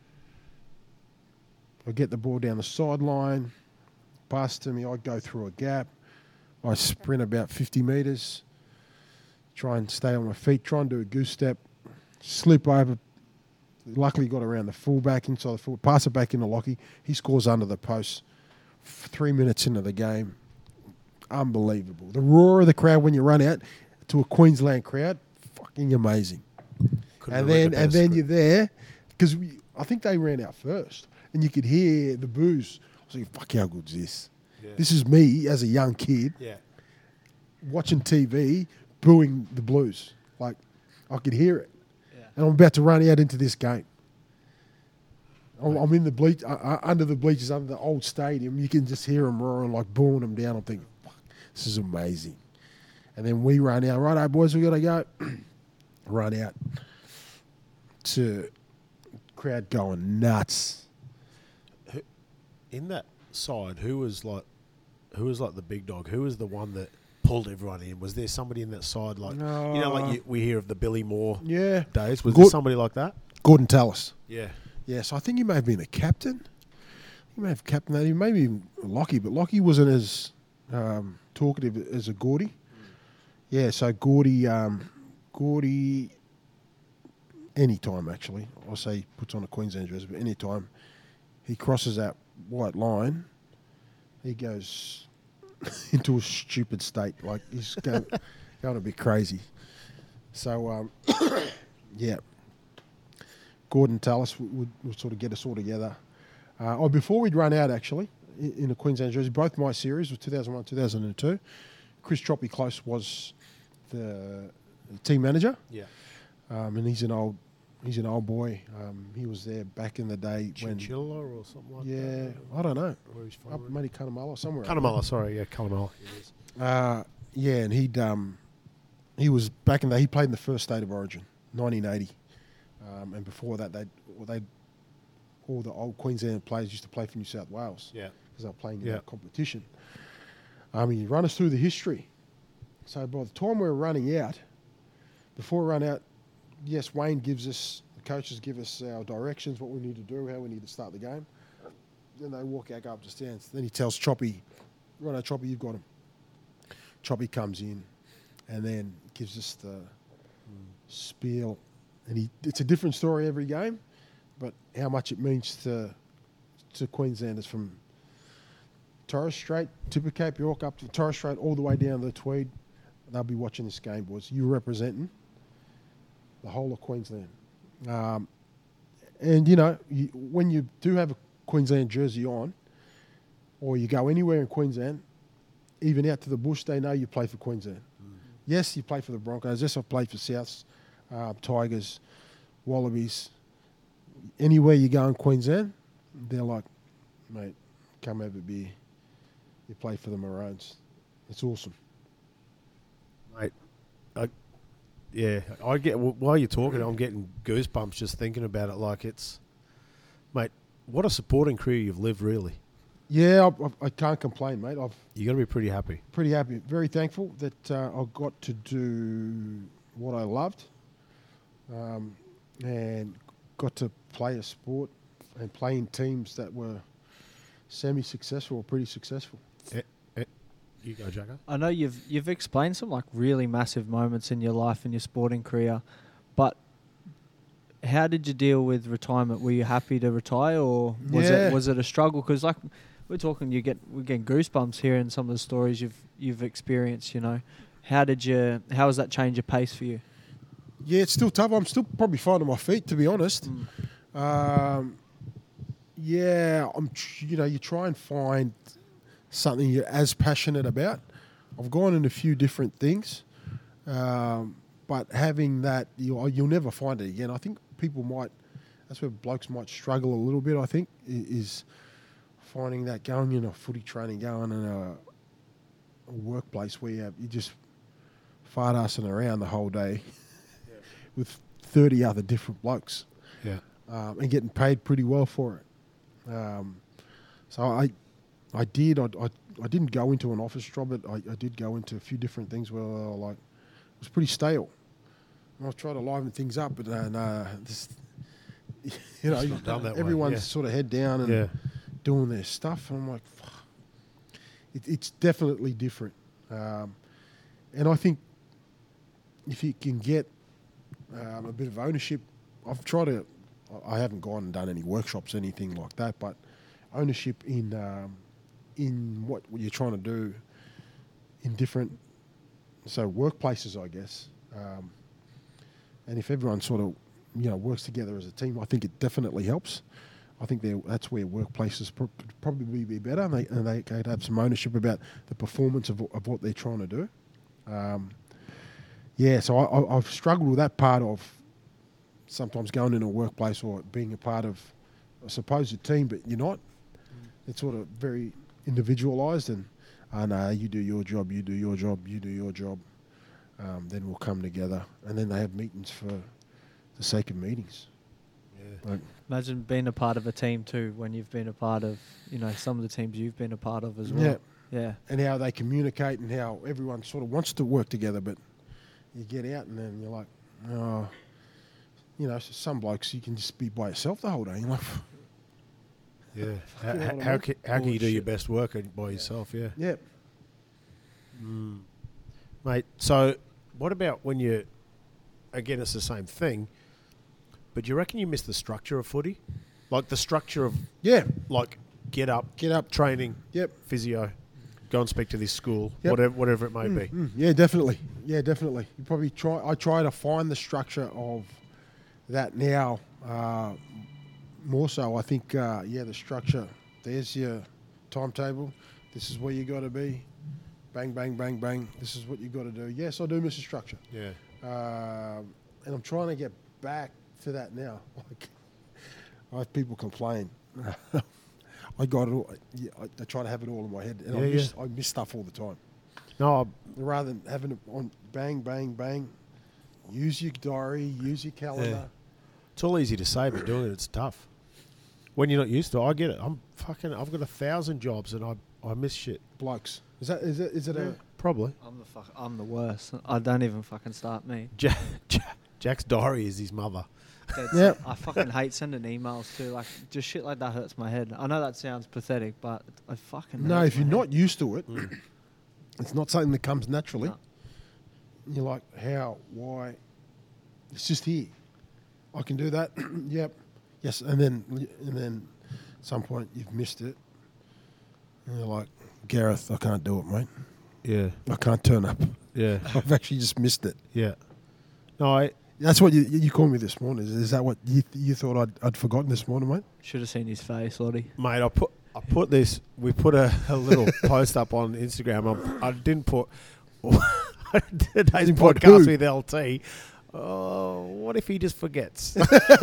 I get the ball down the sideline, pass to me, I go through a gap, I sprint about fifty metres, try and stay on my feet, try and do a goose step, slip over. Luckily got around the fullback, inside the full, pass it back into Lockie. He scores under the post. F- Three minutes into the game, unbelievable. The roar of the crowd when you run out to a Queensland crowd, fucking amazing. Couldn't and have written then a and better then script. you're there because I think they ran out first, and you could hear the boos. I was like, "Fuck, how good's this? Yeah. This is me as a young kid Yeah. watching T V, booing the Blues. Like I could hear it, Yeah. and I'm about to run out into this game. I'm, I'm in the bleach, uh, uh, under the bleachers, under the old stadium. You can just hear them roaring, like booing them down. I'm thinking, "Fuck, this is amazing." And then we run out. Right, boys, we gotta go. Run out to crowd going nuts. In that side, who was like, who was like the big dog? Who was the one that pulled everyone in? Was there somebody in that side like, you know, like you, we hear of the Billy Moore Yeah, days? Was Good- there somebody like that? Gordon Tallis. Yeah. Yes, I think he may have been a captain. He may have captained that. He may be even Lockie, but Lockie wasn't as um, talkative as a Gordy. Yeah, so Gordy, um, Gordy, any time actually, I'll say he puts on a Queensland jersey, but any time he crosses that white line, he goes into a stupid state. Like he's going, going a bit crazy. So, um, yeah. Gordon Tallis would, would, would sort of get us all together. Uh, oh, before we'd run out, actually, in, in a Queensland jersey, both my series was two thousand one, two thousand two. Chris Choppy Close was the team manager, Yeah. um, and he's an old, he's an old boy. Um, he was there back in the day when, Chinchilla or something like yeah, that. I don't know, Where he's from. up maybe Cunnamulla somewhere. up Cunnamulla, sorry, yeah, Cunnamulla. It is. there. Uh, yeah, and he'd um, he was back in the he played in the first State of Origin, nineteen eighty. Um, and before that, they they all the old Queensland players used to play for New South Wales Yeah. because they were playing in Yeah. that competition. I mean, you run us through the history. So by the time we're running out, before we run out, yes, Wayne gives us, the coaches give us our directions, what we need to do, how we need to start the game. Then they walk out, go up the stands. Then he tells Choppy, "Righto, Choppy, you've got him." Choppy comes in and then gives us the spiel. And he, it's a different story every game, but how much it means to to Queenslanders from Torres Strait, Tipper Cape York up to Torres Strait, all the way down to the Tweed. They'll be watching this game, boys. You representing the whole of Queensland. Um, and, you know, you, when you do have a Queensland jersey on, or you go anywhere in Queensland, even out to the bush, they know you play for Queensland. Mm. Yes, you play for the Broncos. Yes, I've played for Souths, uh, Tigers, Wallabies. Anywhere you go in Queensland, they're like, mate, come have a beer. You play for the Maroons. It's awesome. Mate, I, yeah, I get, while you're talking, I'm getting goosebumps just thinking about it. Like it's, mate, what a supporting career you've lived, really. Yeah, I, I can't complain, mate. I've You got to be pretty happy. Pretty happy. Very thankful that uh, I got to do what I loved, um, and got to play a sport and play in teams that were semi-successful or pretty successful. Eh, eh, you go, Jacko. I know you've you've explained some like really massive moments in your life and your sporting career, but how did you deal with retirement? Were you happy to retire, or was Yeah. it was it a struggle? Because like we're talking, you get we're getting goosebumps hearing some of the stories you've you've experienced. You know, how did you? How was that change of pace for you? Yeah, it's still tough. I'm still probably finding my feet, to be honest. Mm. Um, yeah, I'm. tr- You know, you try and find something you're as passionate about. I've gone in a few different things, um, but having that, you, you'll never find it again. I think people might. That's where blokes might struggle a little bit. I think i- is finding that going in a footy training, going in a, a workplace where you, have, you just fart assing around the whole day with thirty other different blokes. Yeah. Um, and getting paid pretty well for it. Um, so I, I did. I, I, I didn't go into an office job, but I, I did go into a few different things where I like it was pretty stale. And I was trying to liven things up, but uh, no, this, you know, It's not done that way, everyone's yeah. sort of head down and Yeah. doing their stuff. And I'm like, fuck. It, it's definitely different. Um, and I think if you can get um, a bit of ownership, I've tried to. I haven't gone and done any workshops, anything like that, but ownership in um, in what you're trying to do in different so workplaces, I guess. Um, and if everyone sort of you know works together as a team, I think it definitely helps. I think they're- that's where workplaces pro- probably be better, and they and they can have some ownership about the performance of of what they're trying to do. Um, yeah, so I, I, I've struggled with that part of sometimes going in a workplace or being a part of a supposed team, but you're not. Mm. It's sort of very individualised, and I know you do your job, you do your job, you do your job. Um, then we'll come together, and then they have meetings for the sake of meetings. Yeah. Like, Imagine being a part of a team too when you've been a part of, you know, some of the teams you've been a part of as well. Yeah. Yeah. and how they communicate and how everyone sort of wants to work together, but you get out and then you're like, oh, you know, some blokes you can just be by yourself the whole day. You're like, Yeah. You How, know what I how, mean? can, how can you do your Bullshit. best work by yourself? Yeah. yeah. Mm. Mate, so what about when you, again, it's the same thing, but do you reckon you miss the structure of footy? Like the structure of, Yeah. like, get up, Get up. training, Yep. physio, go and speak to this school, Yep. whatever whatever it may Mm, be. mm. Yeah, definitely. Yeah, definitely. You probably try. I try to find the structure of that now. Uh, more so, I think. Uh, yeah, the structure. There's your timetable. This is where you got to be. Bang, bang, bang, bang. This is what you got to do. Yes, I do miss a structure, Yeah. um, and I'm trying to get back to that now. Like, I have people complain. I got it all. Yeah, I, I try to have it all in my head, and I Yeah, miss, yeah. I miss stuff all the time. No, I- Rather than having it on bang, bang, bang, use your diary, use your calendar. Yeah. it's all easy to say, but doing it, it's tough. When you're not used to it, I get it. I'm fucking, I've got a thousand jobs and I, I miss shit. Blokes. Is that is it is it a Probably. I'm the fuck. I'm the worst. I don't even fucking start me. Ja- Ja- Jack's diary is his mother. That's- Yeah. I fucking hate sending emails too. Like just shit like that hurts my head. I know that sounds pathetic, but I fucking no? hurts If you're my not head. used to it, it's not something that comes naturally. No. You're like, how? Why? It's just here. I can do that. Yep. Yes. And then and then at some point you've missed it. And you're like, Gareth, I can't do it, mate. Yeah. I can't turn up. Yeah. I've actually just missed it. Yeah. No, I, That's what you you called me this morning. Is, is that what you you thought I'd, I'd forgotten this morning, mate? Should have seen his face, Lottie. Mate, I put I put this. We put a, a little post up on Instagram. I, I didn't put today's Didn't put podcast who? with L T. Oh, what if he just forgets? so,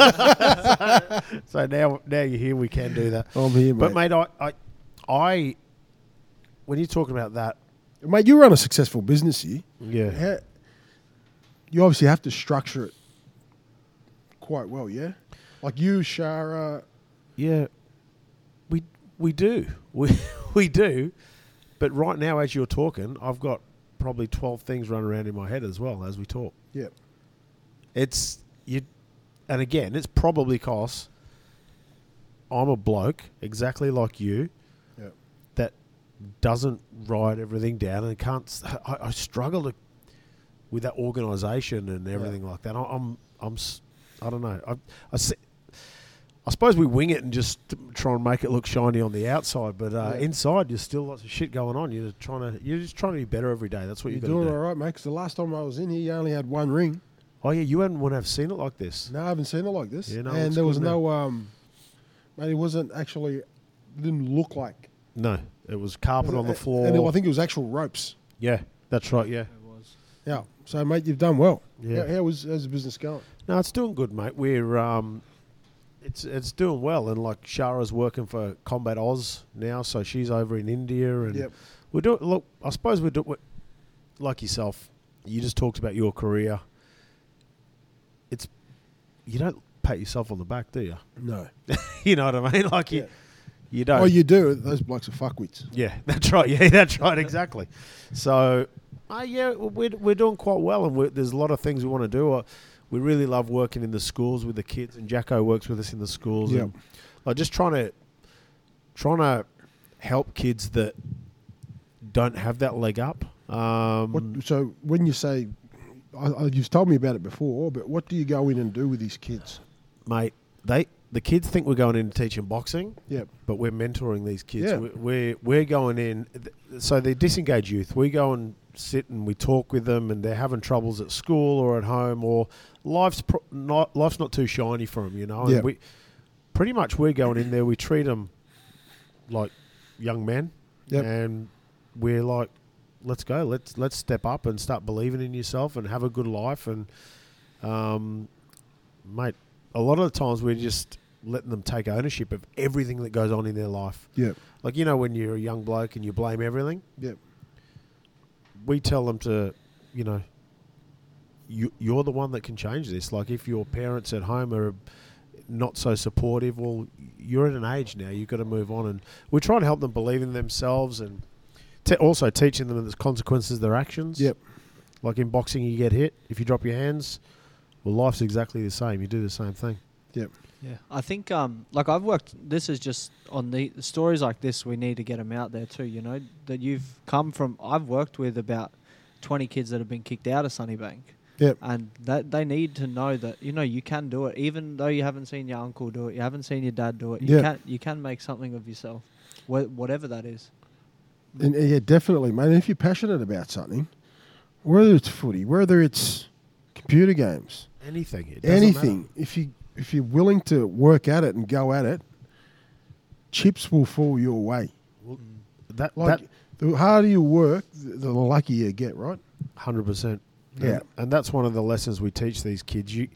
so now, now you're here. We can do that. I'm here, mate. But mate, I, I, I, when you're talking about that, Mate, you run a successful business here. yeah, How, you obviously have to structure it quite well, yeah? Like you, Shara. yeah, we we do, we we do. But right now, as you're talking, I've got probably twelve things running around in my head as well as we talk. Yeah. It's you, and again, it's probably because I'm a bloke exactly like you Yeah. that doesn't write everything down and can't. s- I, I struggle to, with that organisation and everything like that. I, I'm, I'm, s- I don't know. I, I, se- I suppose we wing it and just try and make it look shiny on the outside, but uh, Yeah. inside there's still lots of shit going on. You're trying to, you're just trying to be better every day. That's what You're you've got doing to do. all right, mate, because the last time I was in here, you only had one ring. Oh yeah, you hadn't want to have seen it like this. No, I haven't seen it like this. Yeah, no, it and looks there good was now. no, um, mate, it wasn't actually, it didn't look like. No, it was carpet on the floor. And it- I think it was actual ropes. Yeah, that's right. Yeah. It was. Yeah. So, mate, you've done well. Yeah. How, how was how's the business going? No, it's doing good, mate. We're um, it's it's doing well, and like Shara's working for Combat Oz now, so she's over in India, and Yep. we're doing. Look, I suppose we're doing like yourself. You just talked about your career. It's you don't pat yourself on the back, do you? No. You know what I mean? Like you, Yeah. you don't. Oh, you do. Those blokes are fuckwits. Yeah, that's right. Yeah, that's right. Exactly. So, uh, yeah, we're we're doing quite well, and we're, there's a lot of things we want to do. Uh, we really love working in the schools with the kids, and Jacko works with us in the schools. Yep. And like just trying to trying to help kids that don't have that leg up. Um, What, so, when you say, I, I, you've told me about it before, but what do you go in and do with these kids? mate, they the kids think we're going in to teach them boxing. Yep. But we're mentoring these kids. Yeah. We- We're we're going in. So they're disengaged youth. We go and sit and we talk with them, and they're having troubles at school or at home, or life's pro- not life's not too shiny for them, you know. And Yeah. we pretty much we're going in there. We treat them like young men, Yep. and we're like, let's go. Let's let's step up and start believing in yourself and have a good life. And um, mate, a lot of the times we're just letting them take ownership of everything that goes on in their life. Yep. Like, you know, when you're a young bloke and you blame everything, Yep. we tell them to, you know, you, you're the one that can change this. Like, if your parents at home are not so supportive, well, you're at an age now, you've got to move on. And we try to help them believe in themselves, and te- also teaching them the consequences of their actions. Yep. Like in boxing, you get hit. If you drop your hands, well, life's exactly the same. You do the same thing. Yep. Yeah, I think um, like I've worked. This is just on the, the stories like this. We need to get them out there too. You know that you've come from. I've worked with about twenty kids that have been kicked out of Sunnybank, Yep. and that they need to know that you know you can do it, even though you haven't seen your uncle do it, you haven't seen your dad do it. You Yeah. can you can make something of yourself, wh- whatever that is. And, and yeah, definitely, mate. And if you're passionate about something, whether it's footy, whether it's computer games, Anything. It doesn't anything, matter. if you if you're willing to work at it and go at it, chips will fall your way. Well, that Like that the harder you work, the, the luckier you get, right? hundred percent. Yeah. And, and that's one of the lessons we teach these kids. You,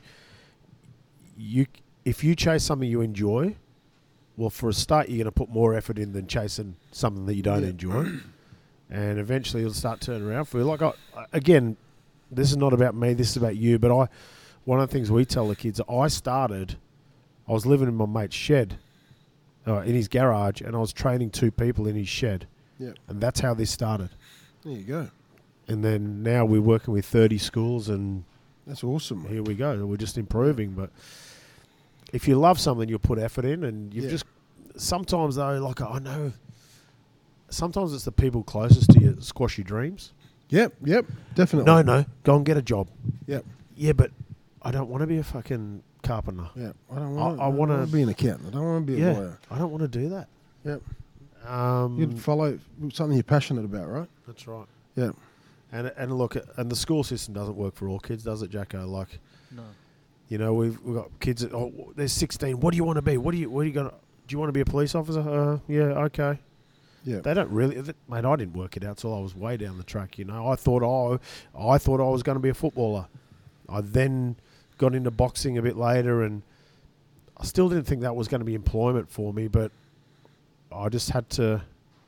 you, if you chase something you enjoy, well, for a start, you're going to put more effort in than chasing something that you don't Yeah. enjoy, and eventually you'll start turning around for you. Like I, again, this is not about me. This is about you. But I, one of the things we tell the kids, I started. I was living in my mate's shed, uh, in his garage, and I was training two people in his shed, Yeah. and that's how this started. There you go. And then now we're working with thirty schools, and That's awesome, mate. here we go. We're just improving. But if you love something, you'll put effort in, and you've Yeah. just sometimes though, like I know, sometimes it's the people closest to you that squash your dreams. Yep. Yep. Definitely. No, no, go and get a job. Yep. Yeah, but I don't want to be a fucking carpenter. Yeah. I don't want. I- I wanna- be an accountant. I don't want to be a Yeah, lawyer. I don't want to do that. Yep. Um, You'd follow something you're passionate about, right? that's right. Yeah. And and look, and the school system doesn't work for all kids, does it, Jacko? Like, No. You know, we've we've got kids that, oh, they're sixteen. What do you want to be? What do you what do you got? Do you want to be a police officer? Uh, yeah, okay. Yeah. They don't really, th- mate. I didn't work it out till I was way down the track. You know, I thought oh, I thought I was going to be a footballer. I then got into boxing a bit later, and I still didn't think that was going to be employment for me. But I just had to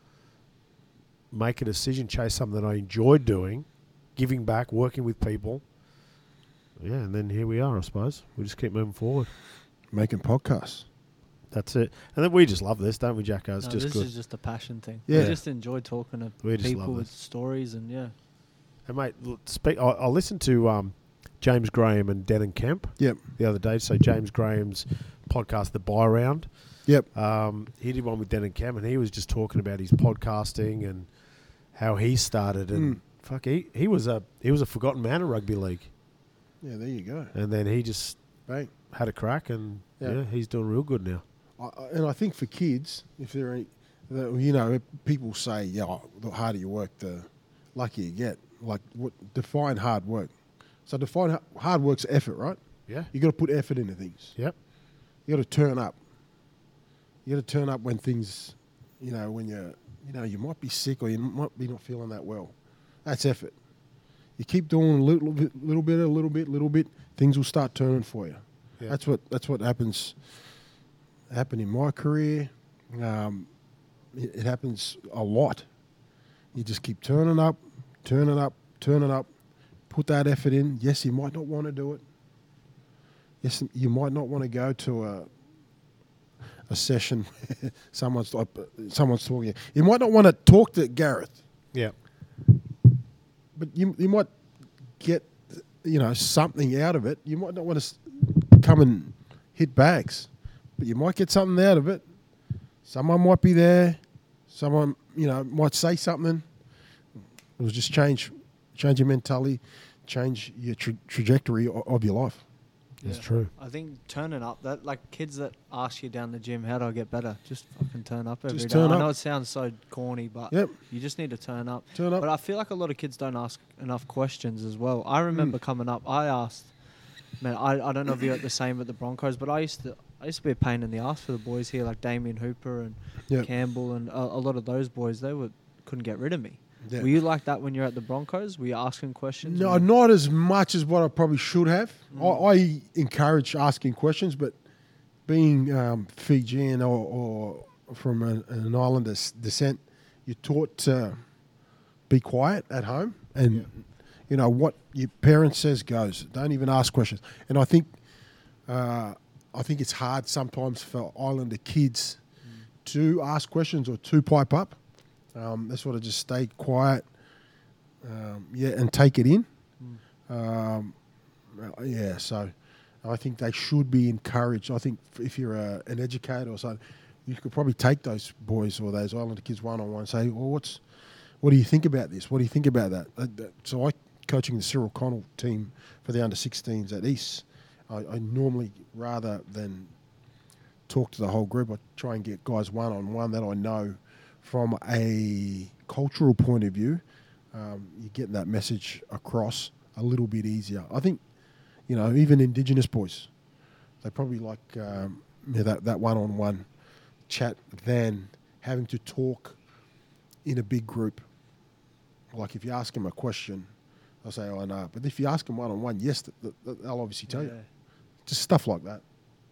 make a decision, chase something that I enjoyed doing, giving back, working with people. Yeah, and then here we are, I suppose. We just keep moving forward. Making podcasts. That's it. And then we just love this, don't we, Jacko? It's No, just this good. is just a passion thing. Yeah. We just enjoy talking to We just people love with this. stories and yeah. And mate, l- speak. I, I listened to um, James Graham and Denon Kemp Yep. the other day. So James Graham's podcast, The Buy Round. Yep. Um, he did one with Denon Kemp, and he was just talking about his podcasting and how he started. And Mm. fuck, he, he was a he was a forgotten man in rugby league, Yeah, there you go. and then he just Bang. had a crack, and Yeah. yeah, he's doing real good now. I, I- and I think for kids, if they're, any- the- you know, people say, yeah, oh, the harder you work, the luckier you get. Like, what define hard work? So define ha- hard work's effort, right? Yeah. You got to put effort into things. Yep. You got to turn up. You got to turn up when things, you know, when you're, you know, you might be sick or you might be not feeling that well. That's effort. You keep doing a little bit, little bit, a little bit, little bit. Things will start turning for you. Yeah. That's what that's what happens. Happened in my career. Um, it, it happens a lot. You just keep turning up, turning up, turning up. Put that effort in. Yes, you might not want to do it. Yes, you might not want to go to a a session where someone's like, someone's talking. You might not want to talk to Gareth, Yeah. but you you might get, you know, something out of it. You might not want to come and hit bags, but you might get something out of it. Someone might be there. Someone, you know, might say something. It will just change, change your mentality, change your tra- trajectory o- of your life. It's Yeah. true. I think turning up, that like kids that ask you down the gym, how do I get better? Just fucking turn up every day. Just turn I up. know it sounds so corny, but Yep. you just need to turn up. Turn up. But I feel like a lot of kids don't ask enough questions as well. I remember Mm. coming up, I asked, man, I, I don't know if you're the same at the Broncos, but I used to I used to be a pain in the ass for the boys here, like Damien Hooper and Yep. Campbell and a, a lot of those boys. They were couldn't get rid of me. Yeah. Were you like that when you're at the Broncos? Were you asking questions? No, And- not as much as what I probably should have. Mm. I, I encourage asking questions, but being um, Fijian or, or from an, an island of s- descent, you're taught to be quiet at home, and Yeah. you know what your parent says goes. Don't even ask questions. And I think, uh, I think it's hard sometimes for Islander kids to ask questions or to pipe up. Um, they sort of just stay quiet, um, yeah, and take it in. Um, uh, yeah, so I think they should be encouraged. I think f- if you're a, an educator or something, you could probably take those boys or those Islander kids one on one and say, "Well, what's, what do you think about this? What do you think about that?" That- that- So I coaching the Cyril Connell team for the under sixteens at East. I, I normally, rather than talk to the whole group, I try and get guys one on one that I know from a cultural point of view. Um, you're getting that message across a little bit easier. I think, you know, even Indigenous boys, they probably like um, yeah, that, that one-on-one chat than having to talk in a big group. Like if you ask them a question, they'll say, oh, no. But if you ask them one-on-one, yes, th- th- they'll obviously tell you. Yeah. Just stuff like that.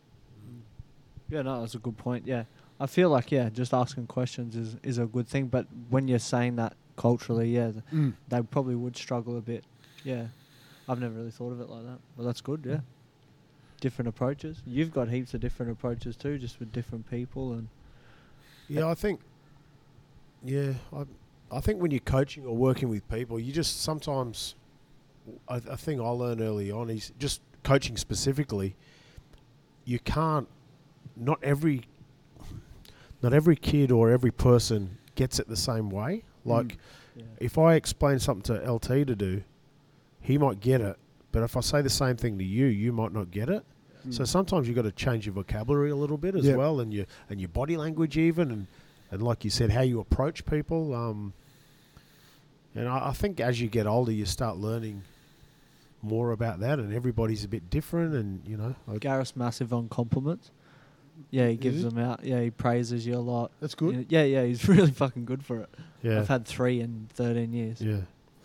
Yeah, no, that's a good point. Yeah, I feel like yeah, just asking questions is, is a good thing. But when you're saying that culturally, yeah, th- Mm. they probably would struggle a bit. Yeah, I've never really thought of it like that. But that's good. Yeah, different approaches. You've got heaps of different approaches too, just with different people and Yeah, I think. Yeah, I, I think when you're coaching or working with people, you just sometimes. A, a thing I learned early on is just coaching specifically. You can't. Not every. Not every kid or every person gets it the same way. Like, yeah. if I explain something to L T to do, he might get it. But if I say the same thing to you, you might not get it. So sometimes you've got to change your vocabulary a little bit as Yep. well, and your and your body language even, and, and like you said, how you approach people. Um, and I, I think as you get older, you start learning more about that, and everybody's a bit different, and you know, I, Gareth's massive on compliments. Yeah, he gives he? them out. Yeah, he praises you a lot. That's good. Yeah, yeah, he's really fucking good for it. yeah, I've had three in thirteen years. yeah.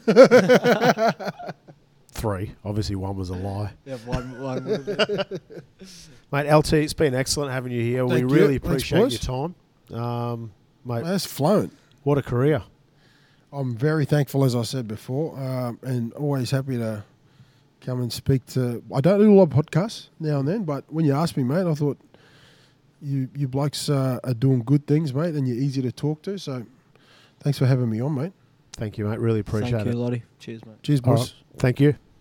Three. Obviously, one was a lie. Yeah, one, one would have been. Mate, L T, it's been excellent having you here. Thank we you. really Thanks, appreciate boys. your time. Um, mate, That's flown. what a career. I'm very thankful, as I said before, um, and always happy to come and speak to. I don't do a lot of podcasts now and then, but when you asked me, mate, I thought you you blokes uh, are doing good things, mate, and you're easy to talk to. So thanks for having me on, mate. Thank you, mate. Really appreciate Thank it. you, Lottie. Cheers, mate. Cheers, All boys. right. Thank you.